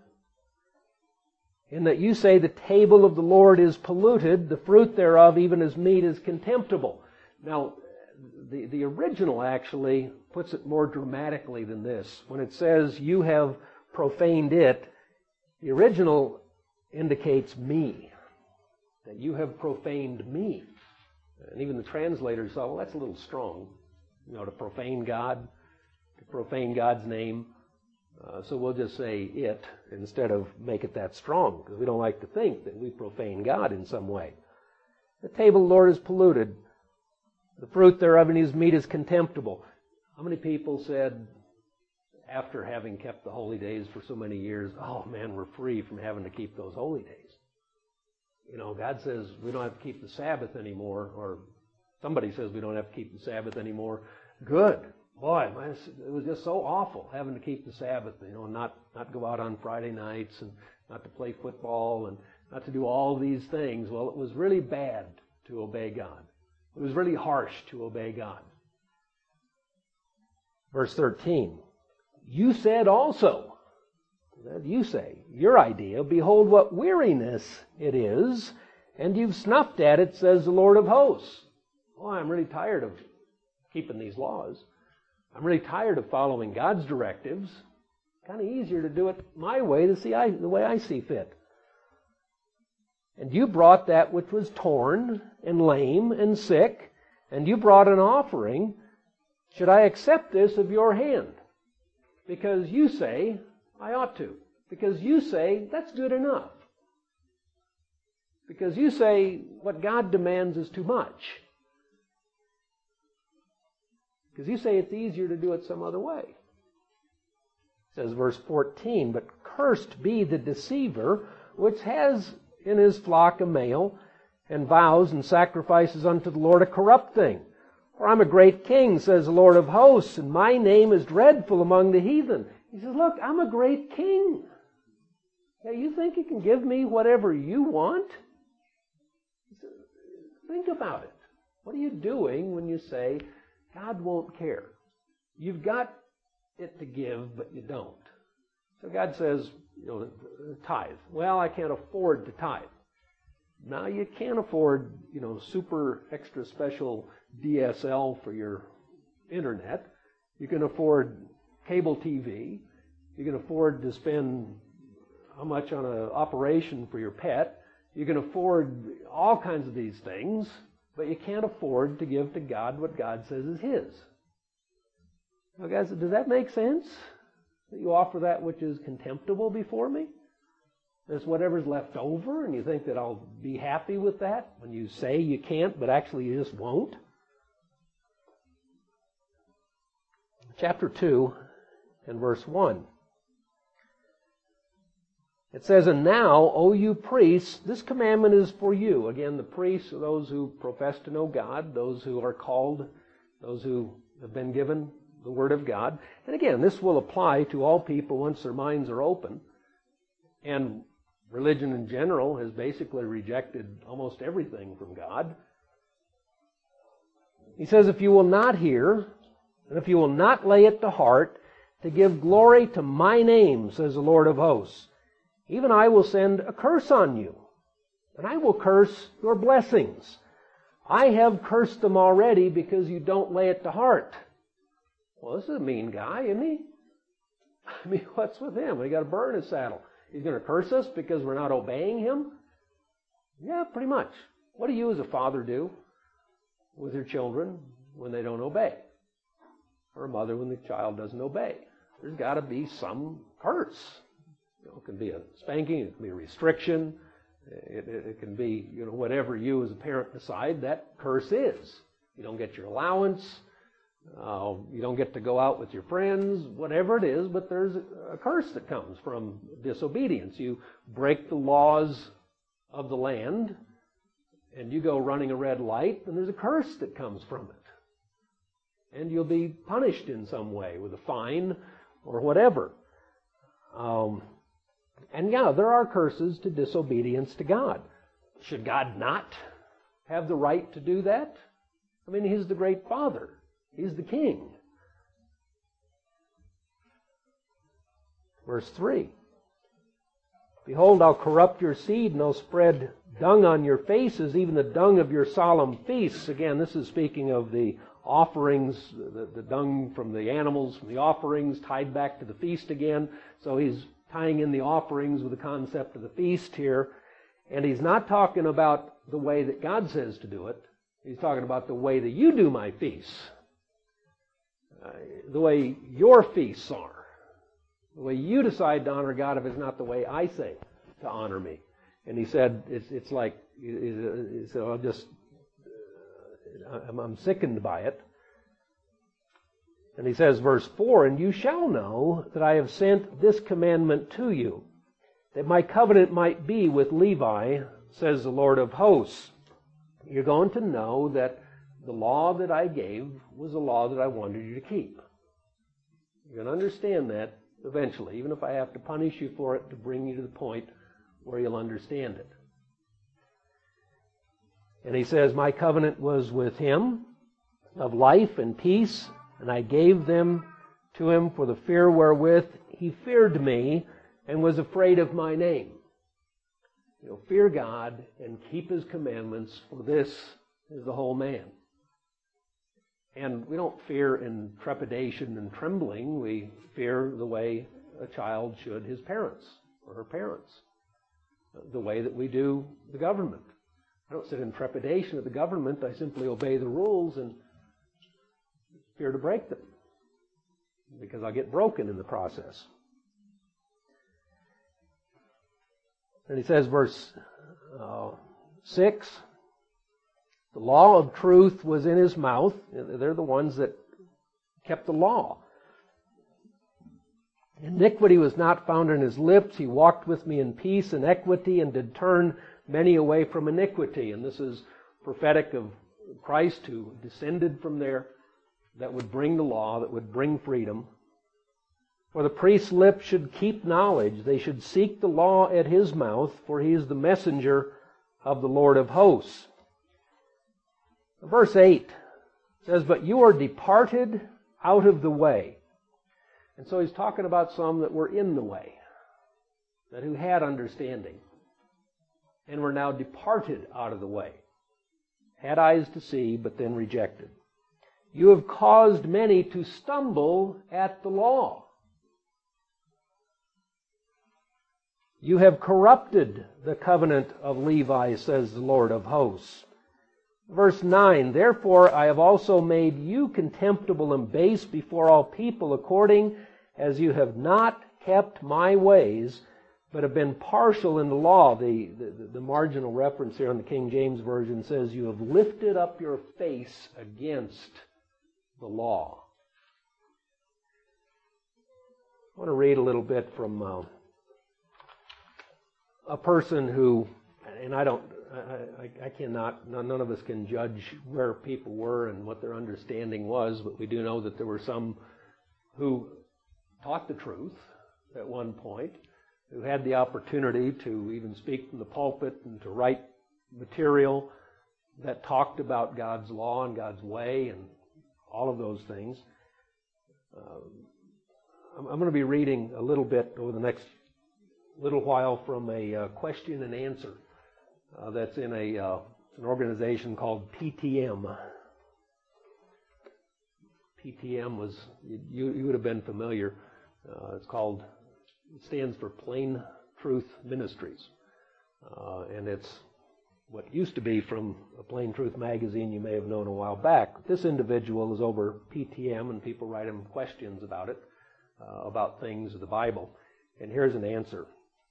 in that you say the table of the Lord is polluted, the fruit thereof, even as meat, is contemptible. Now, the, the original actually puts it more dramatically than this. When it says you have profaned it, the original indicates me, that you have profaned me. And even the translators thought, well, that's a little strong. you know, to profane God, to profane God's name. Uh, so we'll just say it instead of make it that strong, because we don't like to think that we profane God in some way. The table of the Lord is polluted. The fruit thereof and his meat is contemptible. How many people said, after having kept the holy days for so many years, oh man, we're free from having to keep those holy days? You know, God says we don't have to keep the Sabbath anymore, or somebody says we don't have to keep the Sabbath anymore. Good. Boy, it was just so awful having to keep the Sabbath, you know, not, not go out on Friday nights and not to play football and not to do all these things. Well, it was really bad to obey God. It was really harsh to obey God. Verse thirteen, you said also, you say, your idea, behold what weariness it is, and you've snuffed at it, says the Lord of hosts. Oh, I'm really tired of keeping these laws. I'm really tired of following God's directives. Kind of easier to do it my way, the, see I, the way I see fit. And you brought that which was torn and lame and sick, and you brought an offering. Should I accept this of your hand? Because you say, I ought to. Because you say, that's good enough. Because you say, what God demands is too much. Because you say it's easier to do it some other way. It says verse fourteen, but cursed be the deceiver, which has in his flock a male, and vows and sacrifices unto the Lord a corrupt thing. For I'm a great king, says the Lord of hosts, and my name is dreadful among the heathen. He says, look, I'm a great king. Yeah, you think you can give me whatever you want? Think about it. What are you doing when you say, God won't care? You've got it to give, but you don't. So God says, you know, tithe. Well, I can't afford to tithe. Now you can't afford, you know, super extra special D S L for your internet. You can afford cable T V. You can afford to spend how much on an operation for your pet. You can afford all kinds of these things, but you can't afford to give to God what God says is His. Now, guys, does that make sense? That you offer that which is contemptible before me? There's whatever's left over, and you think that I'll be happy with that when you say you can't, but actually you just won't? Chapter two and verse one. It says, and now, O you priests, this commandment is for you. Again, the priests are those who profess to know God, those who are called, those who have been given the Word of God. And again, this will apply to all people once their minds are open. And religion in general has basically rejected almost everything from God. He says, if you will not hear, and if you will not lay it to heart, to give glory to my name, says the Lord of hosts, even I will send a curse on you, and I will curse your blessings. I have cursed them already because you don't lay it to heart. Well, this is a mean guy, isn't he? I mean, what's with him? We got a burr in his saddle. He's going to curse us because we're not obeying him? Yeah, pretty much. What do you as a father do with your children when they don't obey? Or a mother when the child doesn't obey? There's got to be some curse. You know, it can be a spanking, it can be a restriction, it, it, it can be, you know, whatever you as a parent decide that curse is. You don't get your allowance, uh, you don't get to go out with your friends, whatever it is, but there's a, a curse that comes from disobedience. You break the laws of the land, and you go running a red light, and there's a curse that comes from it. And you'll be punished in some way with a fine or whatever. Um, and yeah, there are curses to disobedience to God. Should God not have the right to do that? I mean, He's the great Father. He's the King. Verse three. Behold, I'll corrupt your seed, and I'll spread dung on your faces, even the dung of your solemn feasts. Again, this is speaking of the offerings, the, the dung from the animals, from the offerings, tied back to the feast again. So he's tying in the offerings with the concept of the feast here. And he's not talking about the way that God says to do it. He's talking about the way that you do my feasts. uh, the way your feasts are, the way you decide to honor God if it's not the way I say to honor me. And he said, it's, it's like, so I'll just, I'm, I'm sickened by it. And he says, verse four, and you shall know that I have sent this commandment to you, that my covenant might be with Levi, says the Lord of hosts. You're going to know that the law that I gave was a law that I wanted you to keep. You're going to understand that eventually, even if I have to punish you for it to bring you to the point where you'll understand it. And he says, my covenant was with him of life and peace, and I gave them to him for the fear wherewith he feared me and was afraid of my name. You know, fear God and keep His commandments, for this is the whole man. And we don't fear in trepidation and trembling. We fear the way a child should his parents or her parents, the way that we do the government. I don't sit in trepidation of the government. I simply obey the rules and fear to break them, because I'll get broken in the process. And he says, verse uh, six, the law of truth was in his mouth. They're the ones that kept the law. Iniquity was not found in his lips. He walked with me in peace and equity, and did turn many away from iniquity. And this is prophetic of Christ, who descended from there, that would bring the law, that would bring freedom. For the priest's lips should keep knowledge. They should seek the law at his mouth, for he is the messenger of the Lord of hosts. Verse eight says, but you are departed out of the way. And so he's talking about some that were in the way, that who had understanding, and were now departed out of the way. Had eyes to see, but then rejected. You have caused many to stumble at the law. You have corrupted the covenant of Levi, says the Lord of hosts. Verse nine, therefore I have also made you contemptible and base before all people, according as you have not kept my ways, but have been partial in the law. The, the, the marginal reference here in the King James Version says, you have lifted up your face against the law. I want to read a little bit from uh, a person who, and I don't, I, I, I cannot, none of us can judge where people were and what their understanding was, but we do know that there were some who taught the truth at one point, who had the opportunity to even speak from the pulpit and to write material that talked about God's law and God's way and all of those things. Um, I'm, I'm going to be reading a little bit over the next little while from a uh, question and answer uh, that's in a uh, an organization called P T M. P T M was, you, you would have been familiar. Uh, it's called, it stands for Plain Truth Ministries. Uh, and it's what used to be from a Plain Truth magazine you may have known a while back. This individual is over P T M, and people write him questions about it, uh, about things of the Bible. And here's an answer.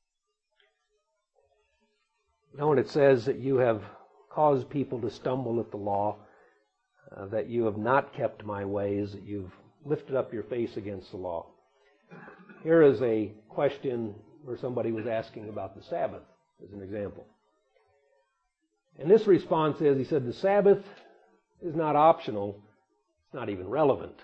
Now, when it says that you have caused people to stumble at the law, uh, that you have not kept my ways, that you've lifted up your face against the law. Here is a question where somebody was asking about the Sabbath, as an example. And this response is, he said, the Sabbath is not optional, it's not even relevant.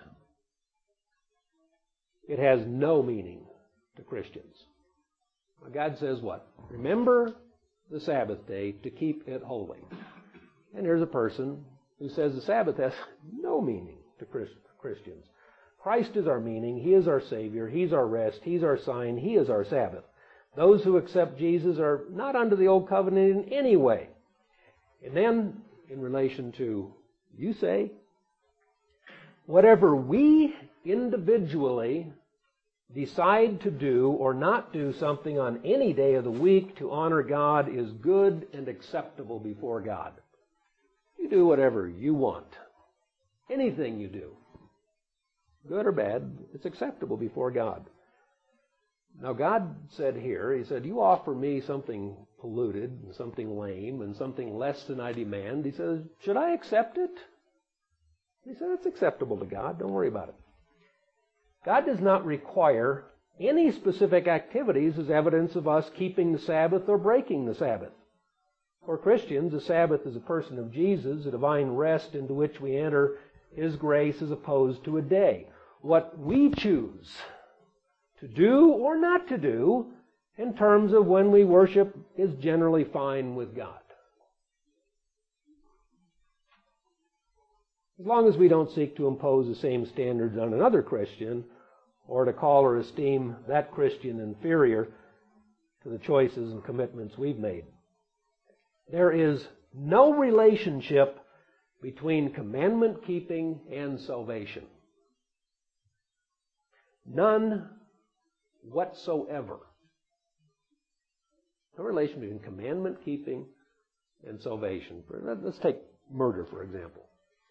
It has no meaning to Christians. Now, God says what? Remember the Sabbath day to keep it holy. And here's a person who says the Sabbath has no meaning to Christians. Christ is our meaning. He is our Savior. He's our rest. He's our sign. He is our Sabbath. Those who accept Jesus are not under the old covenant in any way. And then, in relation to, you say, whatever we individually decide to do or not do something on any day of the week to honor God is good and acceptable before God. You do whatever you want. Anything you do. good or bad, it's acceptable before God. Now God said here, He said, you offer me something polluted, and something lame, and something less than I demand. He says, should I accept it? He said, it's acceptable to God. Don't worry about it. God does not require any specific activities as evidence of us keeping the Sabbath or breaking the Sabbath. For Christians, the Sabbath is a person of Jesus, a divine rest into which we enter His grace as opposed to a day. What we choose to do or not to do in terms of when we worship is generally fine with God. As long as we don't seek to impose the same standards on another Christian or to call or esteem that Christian inferior to the choices and commitments we've made. There is no relationship between commandment keeping and salvation. None whatsoever. No relation between commandment keeping and salvation. Let's take murder, for example.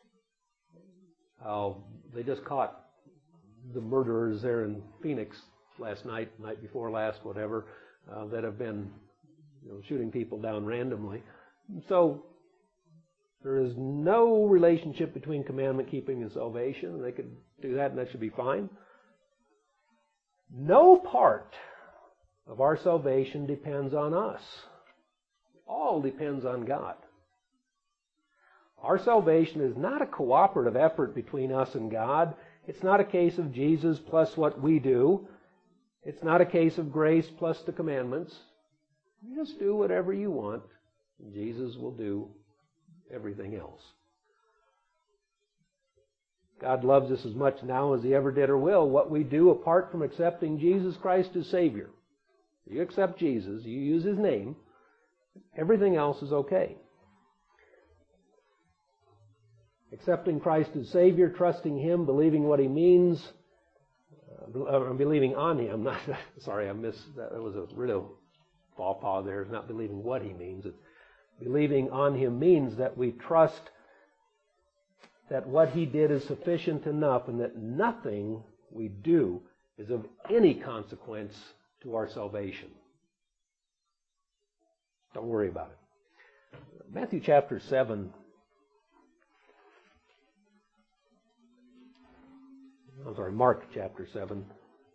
Uh, they just caught the murderers there in Phoenix last night, night before last, whatever, uh, that have been you know, shooting people down randomly. So there is no relationship between commandment keeping and salvation. They could do that and that should be fine. No part of our salvation depends on us. All depends on God. Our salvation is not a cooperative effort between us and God. It's not a case of Jesus plus what we do. It's not a case of grace plus the commandments. You just do whatever you want, and Jesus will do everything else. God loves us as much now as He ever did or will. What we do apart from accepting Jesus Christ as Savior. You accept Jesus, you use His name, everything else is okay. Accepting Christ as Savior, trusting Him, believing what He means, uh, believing on Him. Not, sorry, I missed that. That was a real faux pas there. It's not believing what He means. It's believing on Him means that we trust that what He did is sufficient enough and that nothing we do is of any consequence to our salvation. Don't worry about it. Matthew chapter seven. I'm sorry, Mark chapter seven.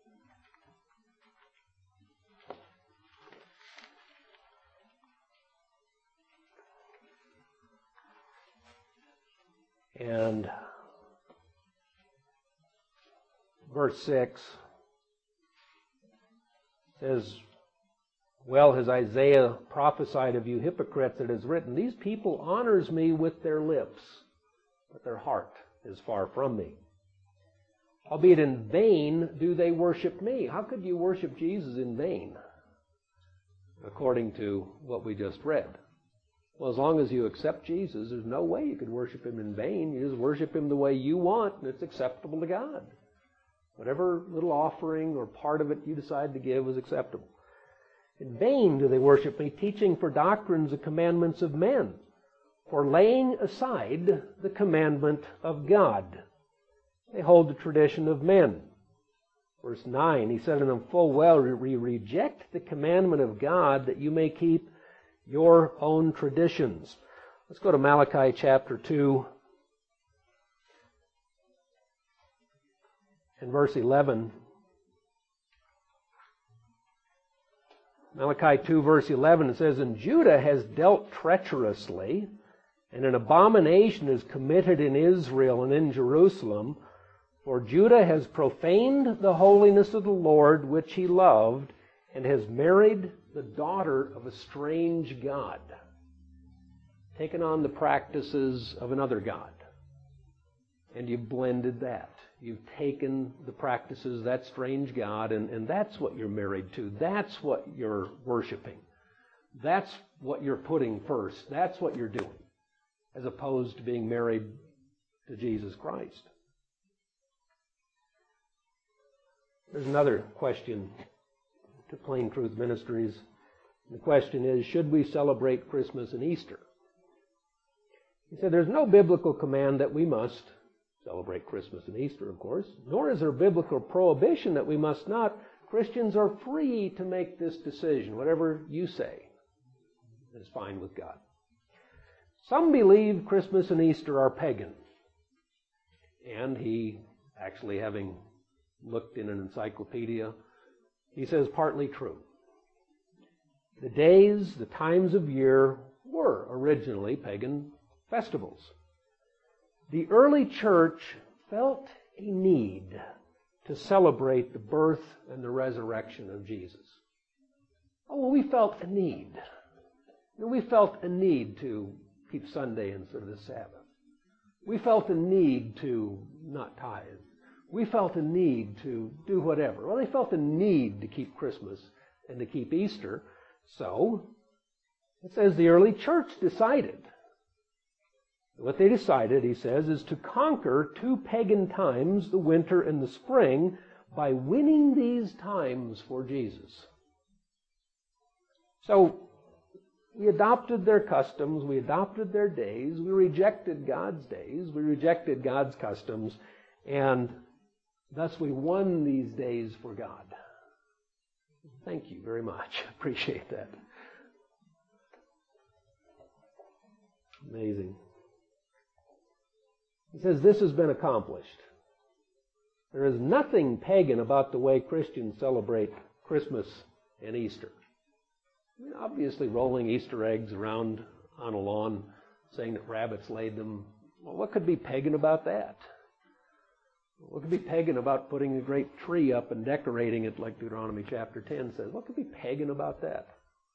And verse six says, well has Isaiah prophesied of you hypocrites, it is written, these people honors me with their lips, but their heart is far from me. Albeit in vain do they worship me. How could you worship Jesus in vain? According to what we just read. Well, as long as you accept Jesus, there's no way you could worship Him in vain. You just worship Him the way you want, and it's acceptable to God. Whatever little offering or part of it you decide to give is acceptable. In vain do they worship me, teaching for doctrines the commandments of men, for laying aside the commandment of God. They hold the tradition of men. Verse nine, He said to them, full well, we reject the commandment of God that you may keep your own traditions. Let's go to Malachi chapter two and verse eleven. Malachi two verse eleven, it says, and Judah has dealt treacherously, and an abomination is committed in Israel and in Jerusalem, for Judah has profaned the holiness of the Lord which He loved, and has married the daughter of a strange god, taken on the practices of another god. And you've blended that. You've taken the practices of that strange god, and, and that's what you're married to. That's what you're worshiping. That's what you're putting first. That's what you're doing, as opposed to being married to Jesus Christ. There's another question to Plain Truth Ministries. The question is, should we celebrate Christmas and Easter? He said there's no biblical command that we must celebrate Christmas and Easter, of course. Nor is there biblical prohibition that we must not. Christians are free to make this decision. Whatever you say is fine with God. Some believe Christmas and Easter are pagan. And he, actually having looked in an encyclopedia, he says partly true. The days, the times of year were originally pagan festivals. The early church felt a need to celebrate the birth and the resurrection of Jesus. Oh, well, we felt a need. We felt a need to keep Sunday instead of the Sabbath. We felt a need to not tithe. We felt a need to do whatever. Well, they felt a need to keep Christmas and to keep Easter. So, it says the early church decided. What they decided, he says, is to conquer two pagan times, the winter and the spring, by winning these times for Jesus. So, we adopted their customs, we adopted their days, we rejected God's days, we rejected God's customs, and thus we won these days for God. Thank you very much. Appreciate that. Amazing. He says this has been accomplished. There is nothing pagan about the way Christians celebrate Christmas and Easter. I mean, obviously rolling Easter eggs around on a lawn, saying that rabbits laid them. Well, what could be pagan about that? What could be pagan about putting a great tree up and decorating it like Deuteronomy chapter ten says? What could be pagan about that?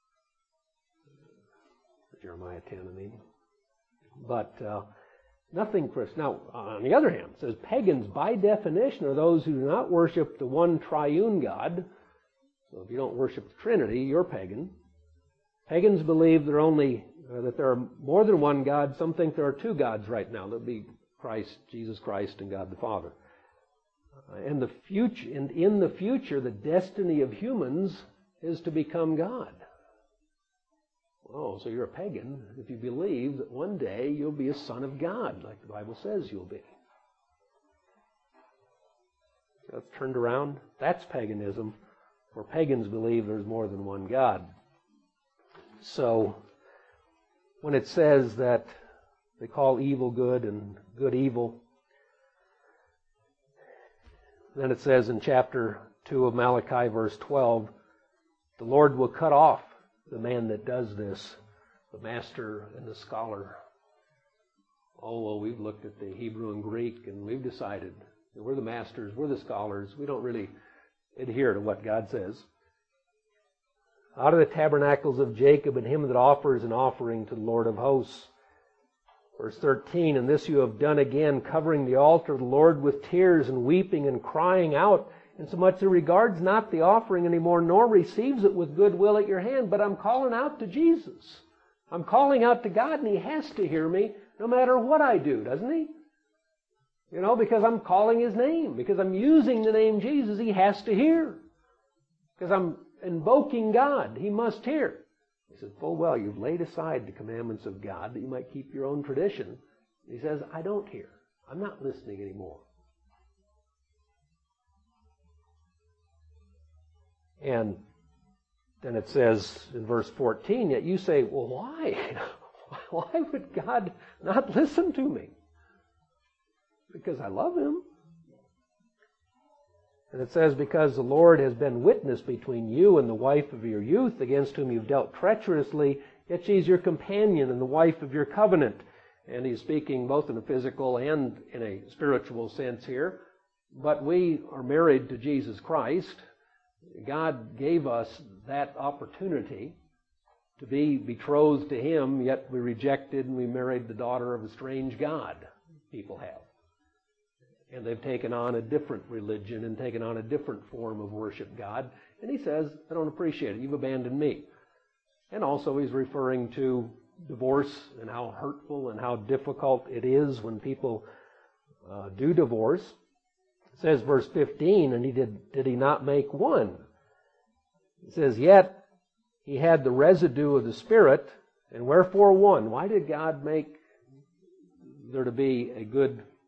Jeremiah ten, I mean. But uh, nothing Christian. Now, on the other hand, it says pagans by definition are those who do not worship the one triune God. So if you don't worship the Trinity, you're pagan. Pagans believe there are only uh, that there are more than one God. Some think there are two gods right now. There'll be Christ, Jesus Christ, and God the Father. Uh, and the future, and in the future, the destiny of humans is to become God. Oh, so you're a pagan if you believe that one day you'll be a son of God, like the Bible says you'll be. That's turned around. That's paganism. For pagans believe there's more than one God. So, when it says that they call evil good and good evil, then it says in chapter two of Malachi, verse twelve, the Lord will cut off the man that does this, the master and the scholar. Oh, well, we've looked at the Hebrew and Greek and we've decided that we're the masters, we're the scholars. We don't really adhere to what God says. Out of the tabernacles of Jacob and him that offers an offering to the Lord of hosts. Verse thirteen, and this you have done again, covering the altar of the Lord with tears and weeping and crying out, insomuch that regards not the offering anymore, nor receives it with goodwill at your hand. But I'm calling out to Jesus. I'm calling out to God, and He has to hear me no matter what I do, doesn't He? You know, because I'm calling His name, because I'm using the name Jesus, He has to hear. Because I'm invoking God, He must hear. He said, full well, you've laid aside the commandments of God that you might keep your own tradition. He says, I don't hear. I'm not listening anymore. And then it says in verse fourteen, yet you say, well, why? Why would God not listen to me? Because I love Him. And it says, because the Lord has been witness between you and the wife of your youth, against whom you've dealt treacherously, yet she's your companion and the wife of your covenant. And he's speaking both in a physical and in a spiritual sense here. But we are married to Jesus Christ. God gave us that opportunity to be betrothed to Him, yet we rejected and we married the daughter of a strange God. People have. And they've taken on a different religion and taken on a different form of worship God. And He says, I don't appreciate it. You've abandoned me. And also He's referring to divorce and how hurtful and how difficult it is when people uh, do divorce. It says, verse fifteen, and he did, did he not make one? It says, yet he had the residue of the Spirit, and wherefore one? Why did God make there to be a good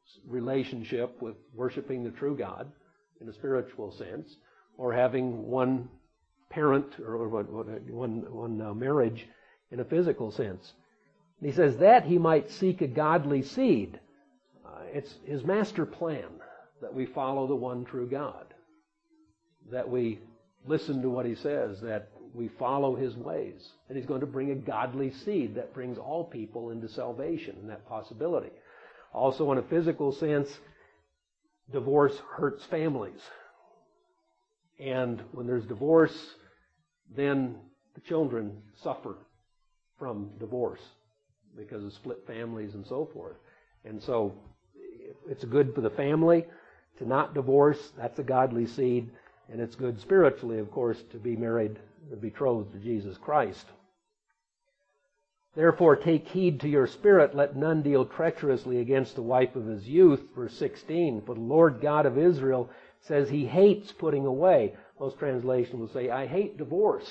relationship with worshiping the true God in a spiritual sense, or having one parent or one, one uh, marriage in a physical sense. And he says that he might seek a godly seed. Uh, it's his master plan that we follow the one true God, that we listen to what he says, that we follow his ways. And he's going to bring a godly seed that brings all people into salvation and that possibility. Also, in a physical sense, divorce hurts families. And when there's divorce, then the children suffer from divorce because of split families and so forth. And so it's good for the family to not divorce. That's a godly seed. And it's good spiritually, of course, to be married or betrothed to Jesus Christ. Therefore, take heed to your spirit. Let none deal treacherously against the wife of his youth. Verse sixteen, for the Lord God of Israel says he hates putting away. Most translations will say, I hate divorce.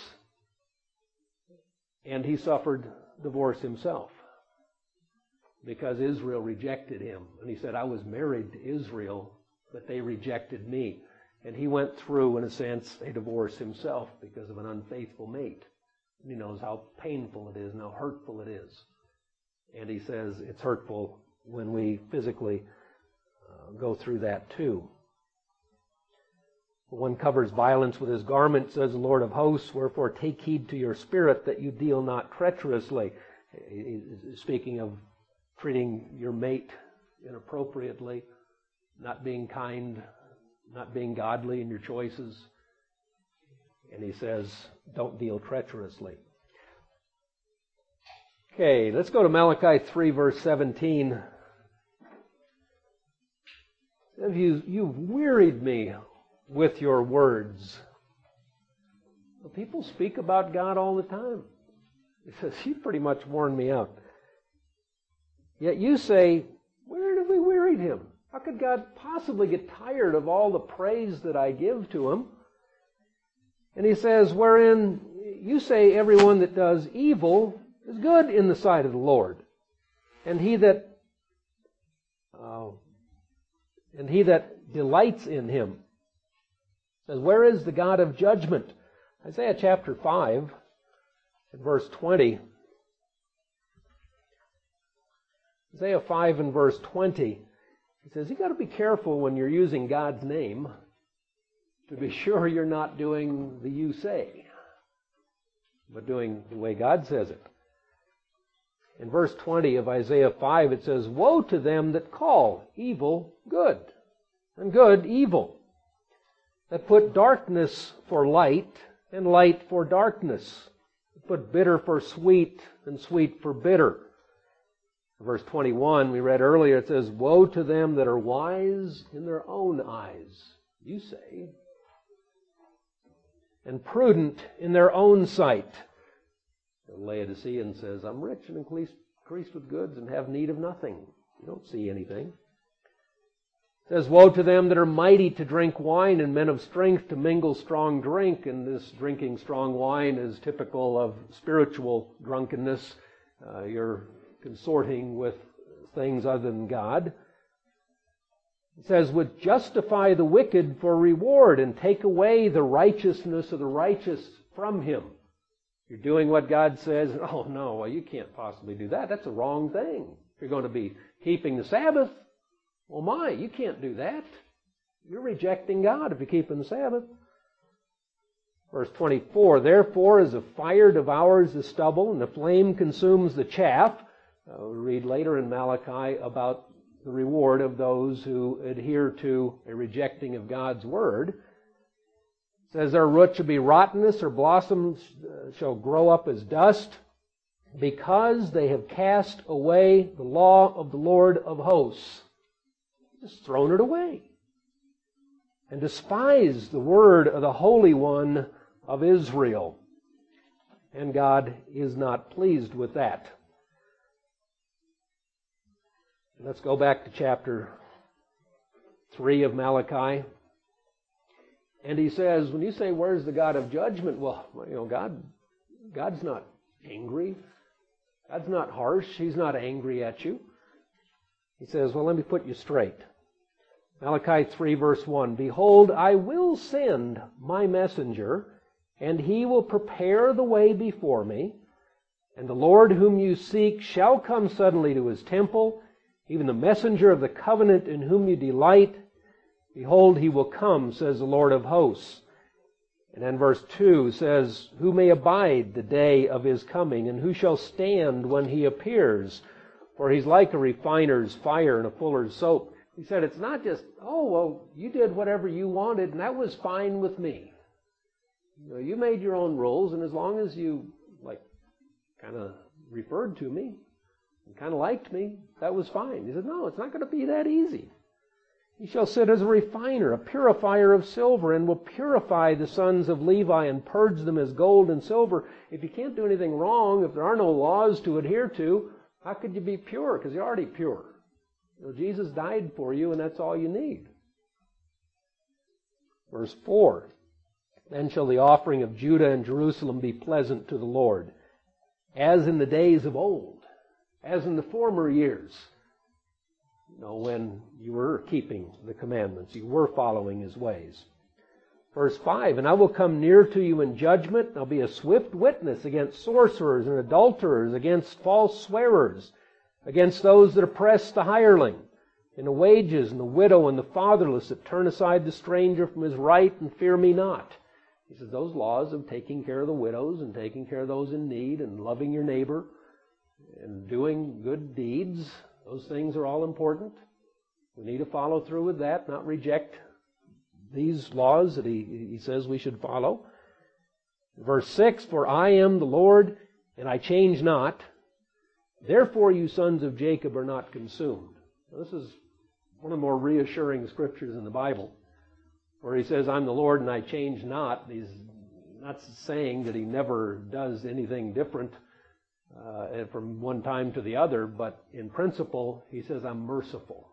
And he suffered divorce himself because Israel rejected him. And he said, I was married to Israel, but they rejected me. And he went through, in a sense, a divorce himself because of an unfaithful mate. And he knows how painful it is and how hurtful it is. And he says it's hurtful when we physically uh, go through that too. One covers violence with his garment, says the Lord of hosts, wherefore take heed to your spirit that you deal not treacherously. He's speaking of treating your mate inappropriately, not being kind, not being godly in your choices. And he says, don't deal treacherously. Okay, let's go to Malachi three, verse seventeen. Have you, you've wearied me with your words. Well, people speak about God all the time. He says, you pretty much worn me out. Yet you say, where have we wearied him? How could God possibly get tired of all the praise that I give to him? And he says, wherein you say everyone that does evil is good in the sight of the Lord. And he that uh, and he that delights in him. Says, where is the God of judgment? Isaiah chapter five, at verse twenty. Isaiah five and verse twenty. He says, you've got to be careful when you're using God's name to be sure you're not doing the you say, but doing the way God says it. In verse twenty of Isaiah five, it says, woe to them that call evil good, and good evil, that put darkness for light, and light for darkness, that put bitter for sweet, and sweet for bitter. Verse twenty-one, we read earlier, it says, woe to them that are wise in their own eyes, you say, and prudent in their own sight. The Laodicean says, I'm rich and increased with goods and have need of nothing. You don't see anything. It says, woe to them that are mighty to drink wine and men of strength to mingle strong drink. And this drinking strong wine is typical of spiritual drunkenness. Uh, you're consorting with things other than God. It says, would justify the wicked for reward and take away the righteousness of the righteous from him. You're doing what God says, oh no, well, you can't possibly do that. That's a wrong thing. You're going to be keeping the Sabbath. Well, my, you can't do that. You're rejecting God if you're keeping the Sabbath. Verse twenty-four, therefore as a fire devours the stubble and the flame consumes the chaff. Uh, we'll read later in Malachi about the reward of those who adhere to a rejecting of God's word. It says their root shall be rottenness, their blossoms shall grow up as dust, because they have cast away the law of the Lord of hosts. Just thrown it away. And despised the word of the Holy One of Israel. And God is not pleased with that. Let's go back to chapter three of Malachi. And he says, when you say, where's the God of judgment? Well, you know, God, God's not angry. God's not harsh. He's not angry at you. He says, well, let me put you straight. Malachi three verse one, Behold, I will send my messenger, and he will prepare the way before me. And the Lord whom you seek shall come suddenly to his temple, even the messenger of the covenant in whom you delight. Behold, he will come, says the Lord of hosts. And then verse two says, Who may abide the day of his coming, and who shall stand when he appears? For he's like a refiner's fire and a fuller's soap. He said, it's not just, oh, well, you did whatever you wanted, and that was fine with me. You know, you made your own rules, and as long as you, like, kind of referred to me and kind of liked me, that was fine. He said, no, it's not going to be that easy. He shall sit as a refiner, a purifier of silver, and will purify the sons of Levi and purge them as gold and silver. If you can't do anything wrong, if there are no laws to adhere to, how could you be pure? Because you're already pure. You know, Jesus died for you, and that's all you need. Verse four, Then shall the offering of Judah and Jerusalem be pleasant to the Lord, as in the days of old, as in the former years. You know, when you were keeping the commandments, you were following his ways. Verse five, And I will come near to you in judgment, and I'll be a swift witness against sorcerers and adulterers, against false swearers, against those that oppress the hireling, and the wages, and the widow, and the fatherless, that turn aside the stranger from his right, and fear me not. He says those laws of taking care of the widows, and taking care of those in need, and loving your neighbor, and doing good deeds, those things are all important. We need to follow through with that, not reject these laws that he, he says we should follow. Verse six, For I am the Lord, and I change not. Therefore you sons of Jacob are not consumed. Now, this is one of the more reassuring scriptures in the Bible, where he says, I'm the Lord and I change not. He's not saying that he never does anything different uh, from one time to the other, but in principle, he says, I'm merciful.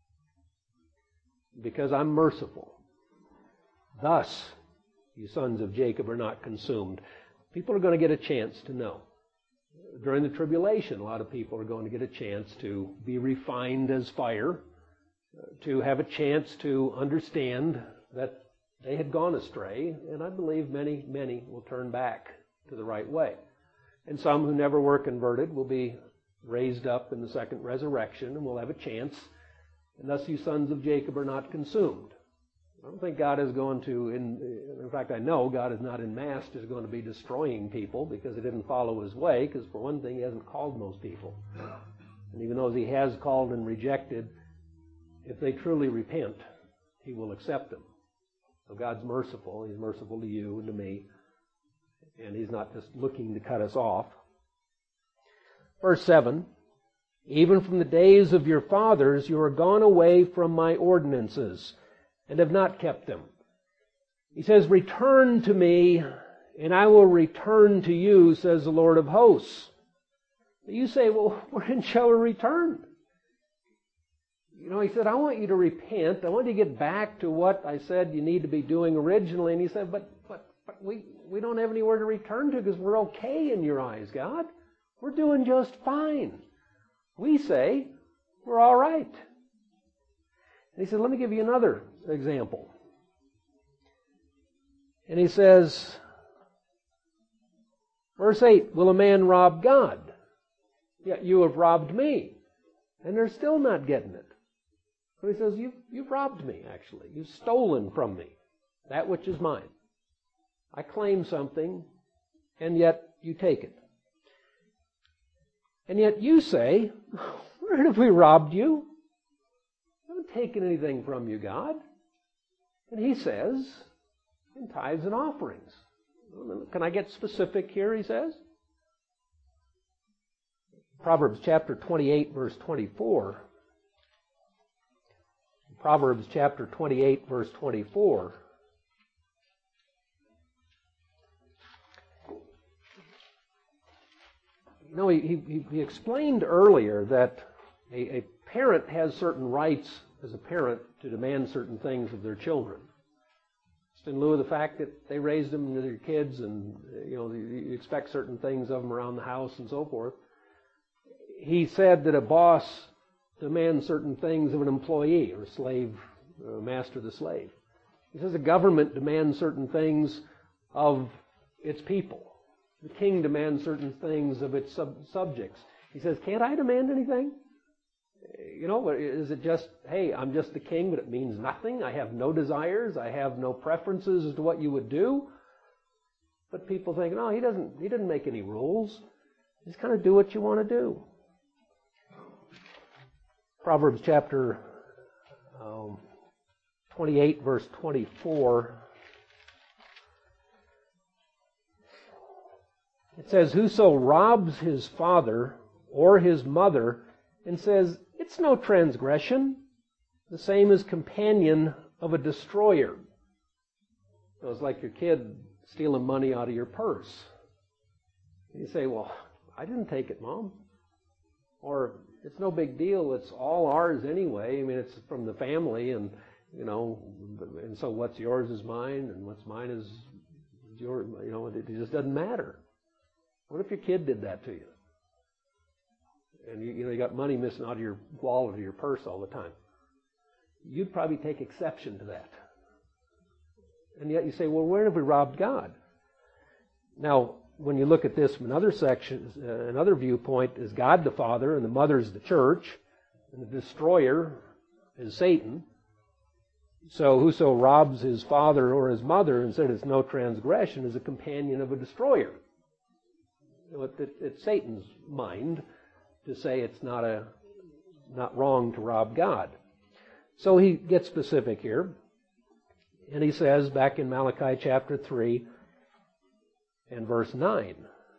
Because I'm merciful. Thus, you sons of Jacob are not consumed. People are going to get a chance to know. During the tribulation, a lot of people are going to get a chance to be refined as fire, to have a chance to understand that they had gone astray, and I believe many, many will turn back to the right way. And some who never were converted will be raised up in the second resurrection, and will have a chance, and thus you sons of Jacob are not consumed. I don't think God is going to, in, in fact I know God is not in mass is going to be destroying people because they didn't follow his way, because for one thing he hasn't called most people. And even though he has called and rejected, if they truly repent, he will accept them. So God's merciful. He's merciful to you and to me. And he's not just looking to cut us off. Verse seven, Even from the days of your fathers you are gone away from my ordinances, and have not kept them. He says, Return to me, and I will return to you, says the Lord of hosts. You say, well, when shall we return? You know, he said, I want you to repent. I want you to get back to what I said you need to be doing originally. And he said, but, but, but we, we don't have anywhere to return to because we're okay in your eyes, God. We're doing just fine. We say we're all right. And he said, let me give you another example. And he says, verse eight, will a man rob God? Yet you have robbed me. And they're still not getting it. So he says, you've, you've robbed me, actually. You've stolen from me that which is mine. I claim something, and yet you take it. And yet you say, where have we robbed you? I haven't taken anything from you, God. And he says, in tithes and offerings. Can I get specific here, he says? Proverbs chapter twenty-eight, verse twenty-four. Proverbs chapter twenty-eight, verse twenty-four. You know, he, he, he explained earlier that a, a parent has certain rights as a parent to demand certain things of their children. Just in lieu of the fact that they raised them to their kids and, you know, you expect certain things of them around the house and so forth. He said that a boss demands certain things of an employee or slave, or master of the slave. He says the government demands certain things of its people. The king demands certain things of its sub- subjects. He says, can't I demand anything? You know, is it just, hey, I'm just the king, but it means nothing? I have no desires. I have no preferences as to what you would do. But people think, no, he doesn't, he didn't make any rules. Just kind of do what you want to do. Proverbs chapter um, twenty-eight, verse twenty-four. It says, whoso robs his father or his mother and says, it's no transgression, the same as companion of a destroyer. So it's like your kid stealing money out of your purse. You say, well, I didn't take it, Mom. Or, it's no big deal, it's all ours anyway. I mean, it's from the family, and, you know, and so what's yours is mine, and what's mine is yours. You know, it just doesn't matter. What if your kid did that to you? And you, you know, you got money missing out of your wallet or your purse all the time. You'd probably take exception to that. And yet you say, well, where have we robbed God? Now, when you look at this from another section, uh, another viewpoint is God the Father, and the mother is the church, and the destroyer is Satan. So whoso robs his father or his mother and said it's no transgression is a companion of a destroyer. You know, it, it, it's Satan's mind to say it's not a not wrong to rob God. So he gets specific here, and he says back in Malachi chapter three and verse nine.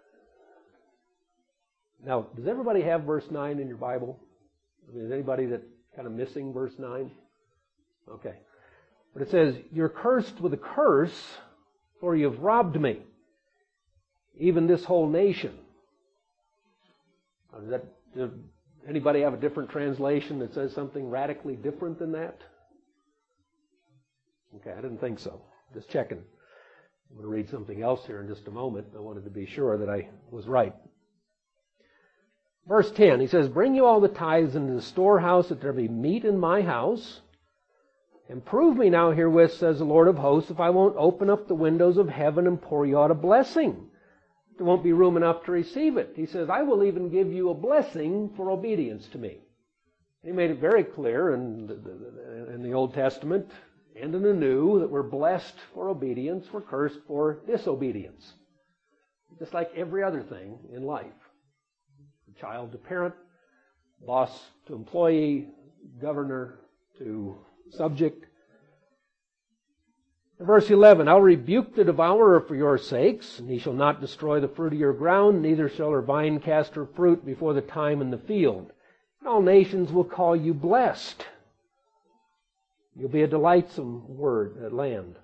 Now, does everybody have verse nine in your Bible? I mean, is anybody that kind of missing verse nine? Okay. But it says, you're cursed with a curse, for you've robbed me, even this whole nation. Now, does that, does anybody have a different translation that says something radically different than that? Okay, I didn't think so. Just checking. I'm going to read something else here in just a moment. I wanted to be sure that I was right. Verse ten, he says, bring you all the tithes into the storehouse, that there be meat in my house. And prove me now herewith, says the Lord of hosts, if I won't open up the windows of heaven and pour you out a blessing. There won't be room enough to receive it. He says, I will even give you a blessing for obedience to me. He made it very clear in the, in the Old Testament and in the New that we're blessed for obedience, we're cursed for disobedience. Just like every other thing in life. Child to parent, boss to employee, governor to subject. In verse eleven, I'll rebuke the devourer for your sakes, and he shall not destroy the fruit of your ground, neither shall her vine cast her fruit before the time in the field. And all nations will call you blessed. You'll be a delightsome word at land.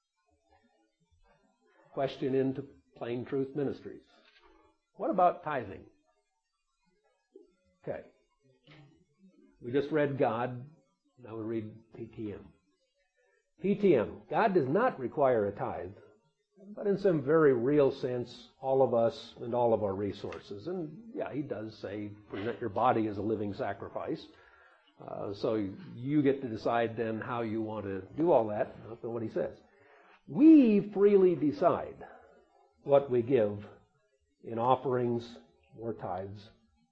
Question into Plain Truth Ministries. What about tithing? Okay. We just read God. Now we read P T M. P T M. God does not require a tithe, but in some very real sense, all of us and all of our resources. And yeah, he does say, present your body as a living sacrifice. Uh, so you get to decide then how you want to do all that. That's what he says. We freely decide what we give in offerings or tithes.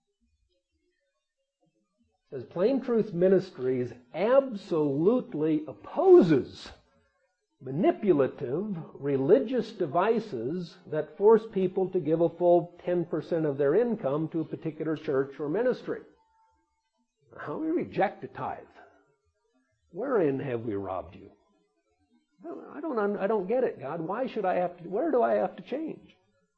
It says Plain Truth Ministries absolutely opposes manipulative religious devices that force people to give a full ten percent of their income to a particular church or ministry. How we reject a tithe? Wherein have we robbed you? I don't, I don't get it, God. Why should I have to, where do I have to change?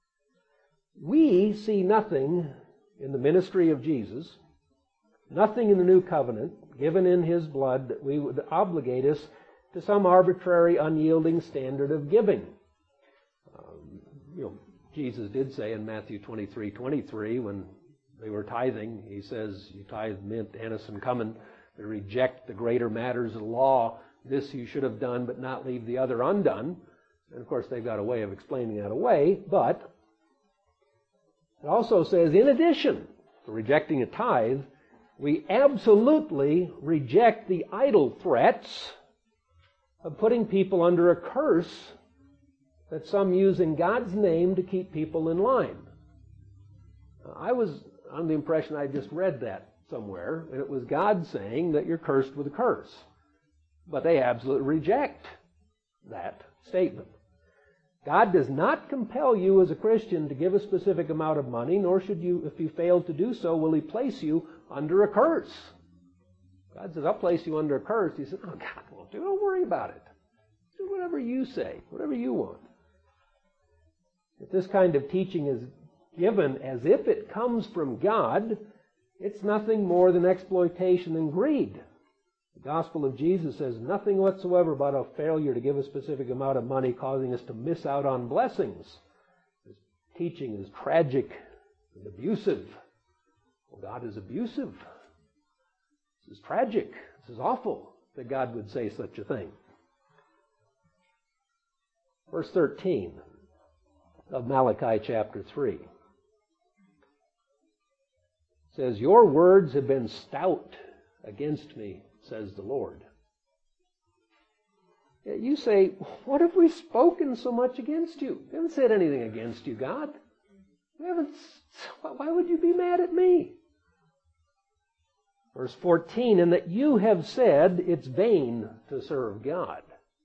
We see nothing in the ministry of Jesus, nothing in the new covenant given in his blood that we would obligate us to some arbitrary, unyielding standard of giving. Um, you know, Jesus did say in Matthew twenty-three twenty-three, when they were tithing, he says, you tithe mint, anise, and cumin, to reject the greater matters of the law. This you should have done, but not leave the other undone. And of course, they've got a way of explaining that away, but it also says, in addition to rejecting a tithe, We absolutely reject the idle threats of putting people under a curse that some use in God's name to keep people in line. I was under the impression I just read that somewhere, and it was God saying that you're cursed with a curse. But they absolutely reject that statement. God does not compel you as a Christian to give a specific amount of money, nor should you, if you fail to do so, will He place you under a curse. God says, I'll place you under a curse. He said, oh, God won't do it. Don't worry about it. Do whatever you say, whatever you want. If this kind of teaching is given as if it comes from God, it's nothing more than exploitation and greed. The gospel of Jesus says nothing whatsoever about a failure to give a specific amount of money causing us to miss out on blessings. This teaching is tragic and abusive. Well, God is abusive. This is tragic. This is awful that God would say such a thing. Verse thirteen of Malachi chapter three says, your words have been stout against me, says the Lord. You say, what have we spoken so much against you? We haven't said anything against you, God. We haven't. Why would you be mad at me? Verse fourteen, and that you have said it's vain to serve God.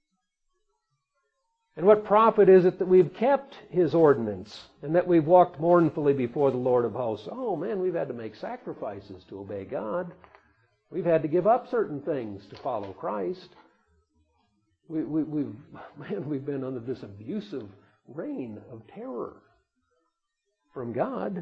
And what profit is it that we've kept His ordinance and that we've walked mournfully before the Lord of hosts? Oh man, we've had to make sacrifices to obey God. We've had to give up certain things to follow Christ. We, we, we've, man, we've been under this abusive reign of terror from God.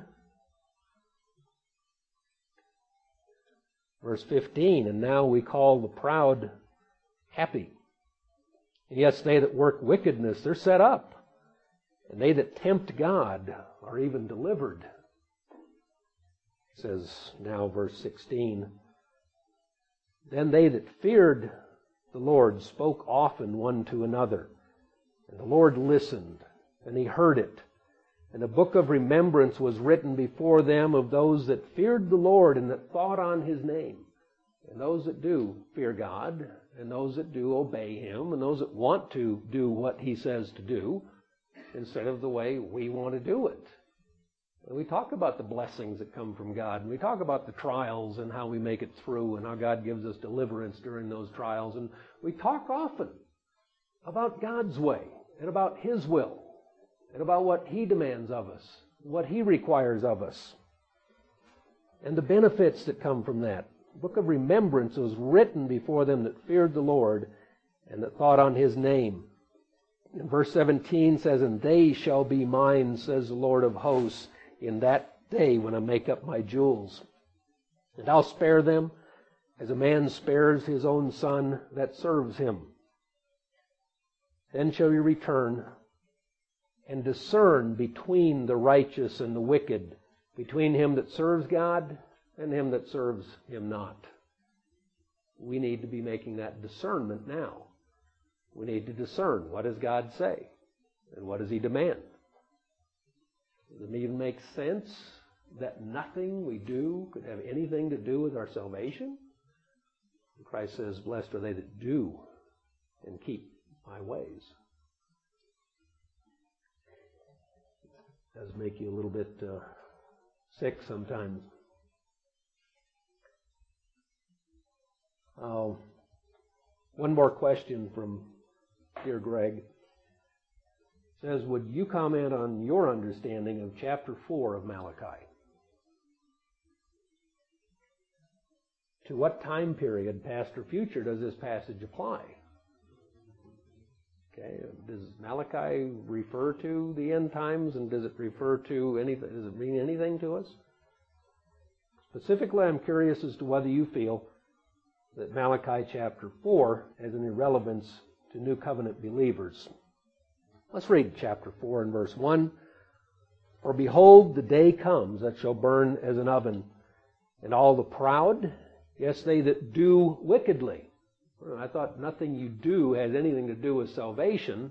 Verse fifteen, and now we call the proud happy. And yes, they that work wickedness, they're set up. And they that tempt God are even delivered. It says now, verse sixteen, then they that feared the Lord spoke often one to another. And the Lord listened, and He heard it. And a book of remembrance was written before them of those that feared the Lord and that thought on His name. And those that do fear God, and those that do obey Him, and those that want to do what He says to do, instead of the way we want to do it. And we talk about the blessings that come from God, and we talk about the trials and how we make it through, and how God gives us deliverance during those trials. And we talk often about God's way, and about His will, and about what He demands of us, what He requires of us, and the benefits that come from that. The book of remembrance was written before them that feared the Lord and that thought on His name. And verse seventeen says, and they shall be mine, says the Lord of hosts, in that day when I make up my jewels. And I'll spare them as a man spares his own son that serves him. Then shall you return and discern between the righteous and the wicked, between him that serves God and him that serves Him not. We need to be making that discernment now. We need to discern, what does God say? And what does He demand? Does it even make sense that nothing we do could have anything to do with our salvation? And Christ says, blessed are they that do and keep my ways. It does make you a little bit uh, sick sometimes. Uh, one more question from dear Greg. It says, would you comment on your understanding of chapter four of Malachi? To what time period, past or future, does this passage apply? Okay, does Malachi refer to the end times, and does it refer to anything? Does it mean anything to us? Specifically, I'm curious as to whether you feel that Malachi chapter four has an irrelevance to New Covenant believers. Let's read chapter four and verse one. For behold, the day comes that shall burn as an oven, and all the proud, yes, they that do wickedly. I thought nothing you do has anything to do with salvation,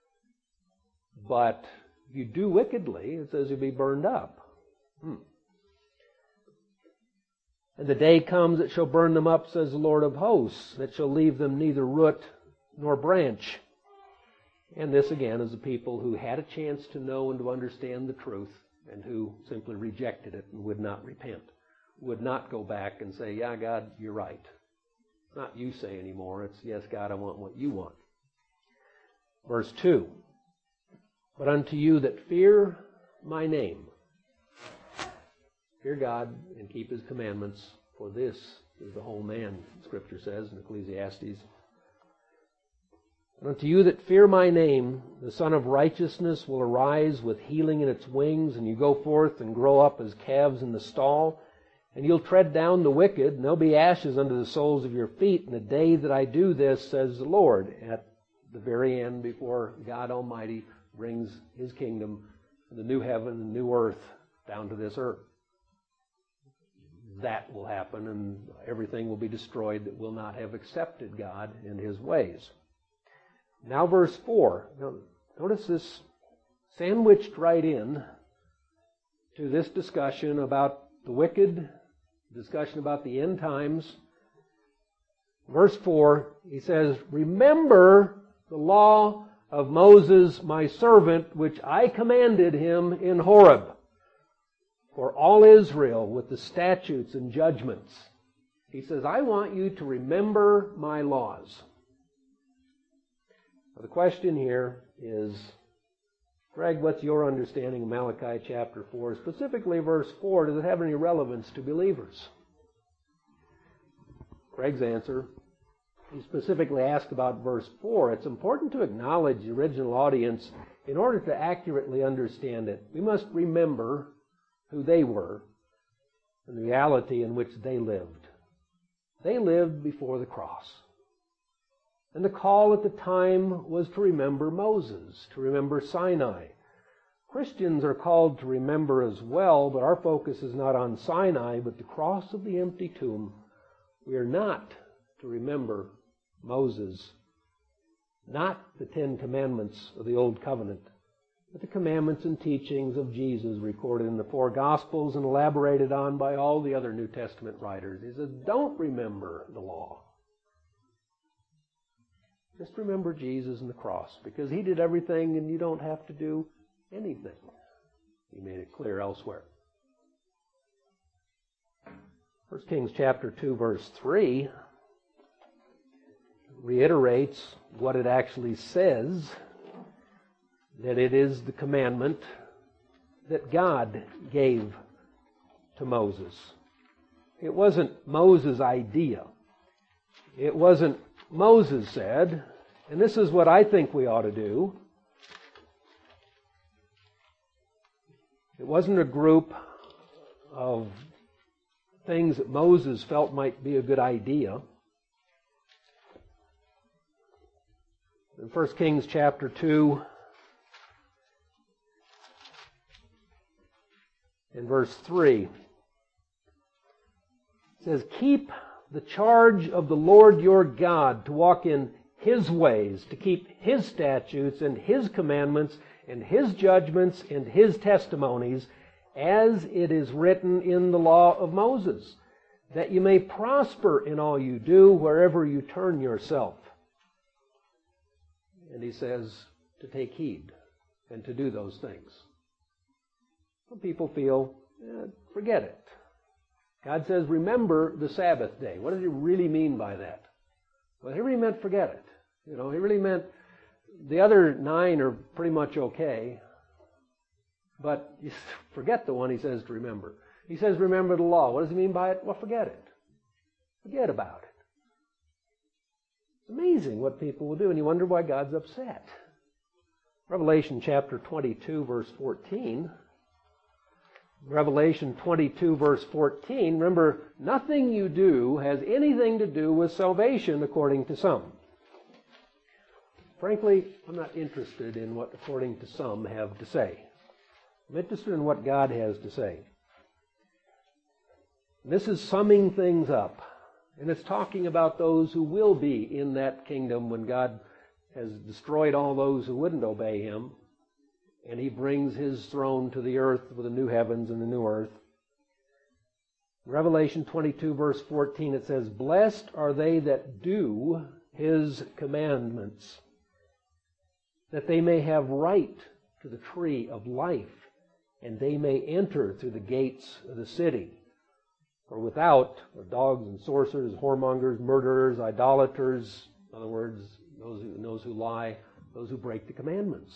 but you do wickedly, it says you'll be burned up. Hmm. And the day comes that shall burn them up, says the Lord of hosts, that shall leave them neither root nor branch. And this again is the people who had a chance to know and to understand the truth, and who simply rejected it and would not repent, would not go back and say, yeah, God, you're right. It's not you say anymore, it's, yes, God, I want what you want. Verse two, but unto you that fear my name, fear God and keep His commandments, for this is the whole man, Scripture says in Ecclesiastes. And unto you that fear my name, the Son of Righteousness will arise with healing in its wings, and you go forth and grow up as calves in the stall, and you'll tread down the wicked, and there'll be ashes under the soles of your feet in the day that I do this, says the Lord, at the very end before God Almighty brings His kingdom, the new heaven and new earth down to this earth. That will happen, and everything will be destroyed that will not have accepted God and His ways. Now verse four. Now, notice this sandwiched right in to this discussion about the wicked, discussion about the end times. Verse four, he says, remember the law of Moses my servant, which I commanded him in Horeb, for all Israel with the statutes and judgments. He says, I want you to remember my laws. Now, the question here is, Greg, what's your understanding of Malachi chapter four? Specifically verse four, does it have any relevance to believers? Greg's answer, he specifically asked about verse four. It's important to acknowledge the original audience in order to accurately understand it. We must remember who they were and the reality in which they lived. They lived before the cross. And the call at the time was to remember Moses, to remember Sinai. Christians are called to remember as well, but our focus is not on Sinai, but the cross of the empty tomb. We are not to remember Moses, not the Ten Commandments of the Old Covenant, but the commandments and teachings of Jesus recorded in the four Gospels and elaborated on by all the other New Testament writers. He says, don't remember the law. Just remember Jesus and the cross, because He did everything and you don't have to do anything. He made it clear elsewhere. First Kings chapter two, verse three reiterates what it actually says, that it is the commandment that God gave to Moses. It wasn't Moses' idea. It wasn't Moses said, and this is what I think we ought to do. It wasn't a group of things that Moses felt might be a good idea. In First Kings chapter two, in verse three, it says, keep the charge of the Lord your God to walk in His ways, to keep His statutes and His commandments and His judgments and His testimonies, as it is written in the law of Moses, that you may prosper in all you do wherever you turn yourself. And he says to take heed and to do those things. Some people feel, eh, forget it. God says, remember the Sabbath day. What does He really mean by that? Well, He really meant forget it. You know, He really meant the other nine are pretty much okay, but you forget the one He says to remember. He says, remember the law. What does He mean by it? Well, forget it. Forget about it. It's amazing what people will do, and you wonder why God's upset. Revelation chapter twenty-two, verse fourteen. Revelation twenty-two, verse fourteen. Remember, nothing you do has anything to do with salvation, according to some. Frankly, I'm not interested in what, according to some, have to say. I'm interested in what God has to say. This is summing things up. And it's talking about those who will be in that kingdom when God has destroyed all those who wouldn't obey Him. And He brings His throne to the earth with the new heavens and the new earth. Revelation twenty-two, verse fourteen, it says, "Blessed are they that do His commandments, that they may have right to the tree of life, and they may enter through the gates of the city. For without are dogs and sorcerers, whoremongers, murderers, idolaters," in other words, those who, those who lie, those who break the commandments.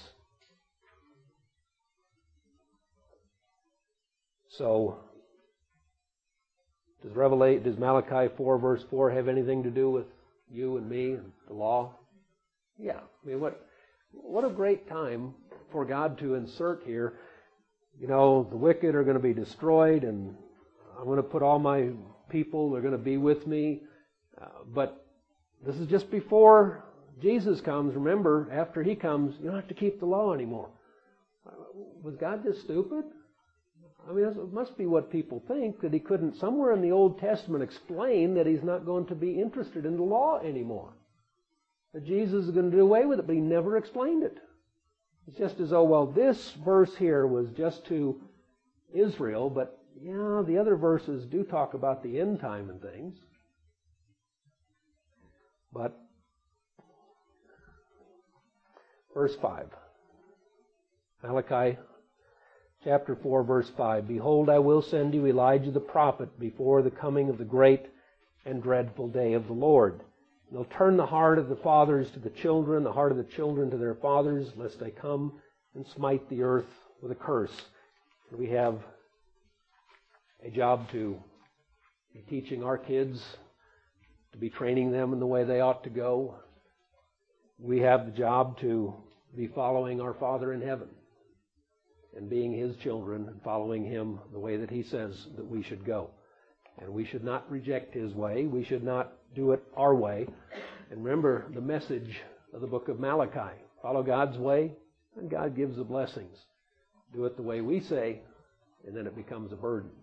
So, does Revelation, does Malachi four, verse four have anything to do with you and me and the law? Yeah. I mean, what what a great time for God to insert here. You know, the wicked are going to be destroyed, and I'm going to put all my people, they're going to be with me. Uh, but this is just before Jesus comes. Remember, after He comes, you don't have to keep the law anymore. Was God just stupid? I mean, it must be what people think, that He couldn't somewhere in the Old Testament explain that He's not going to be interested in the law anymore. That Jesus is going to do away with it, but He never explained it. It's just as though, well, this verse here was just to Israel, but yeah, the other verses do talk about the end time and things. But verse five. Malachi chapter four, verse five. "Behold, I will send you Elijah the prophet before the coming of the great and dreadful day of the Lord. And they'll turn the heart of the fathers to the children, the heart of the children to their fathers, lest they come and smite the earth with a curse." And we have a job to be teaching our kids, to be training them in the way they ought to go. We have the job to be following our Father in heaven and being His children and following Him the way that He says that we should go. And we should not reject His way. We should not do it our way. And remember the message of the book of Malachi. Follow God's way, and God gives the blessings. Do it the way we say, and then it becomes a burden.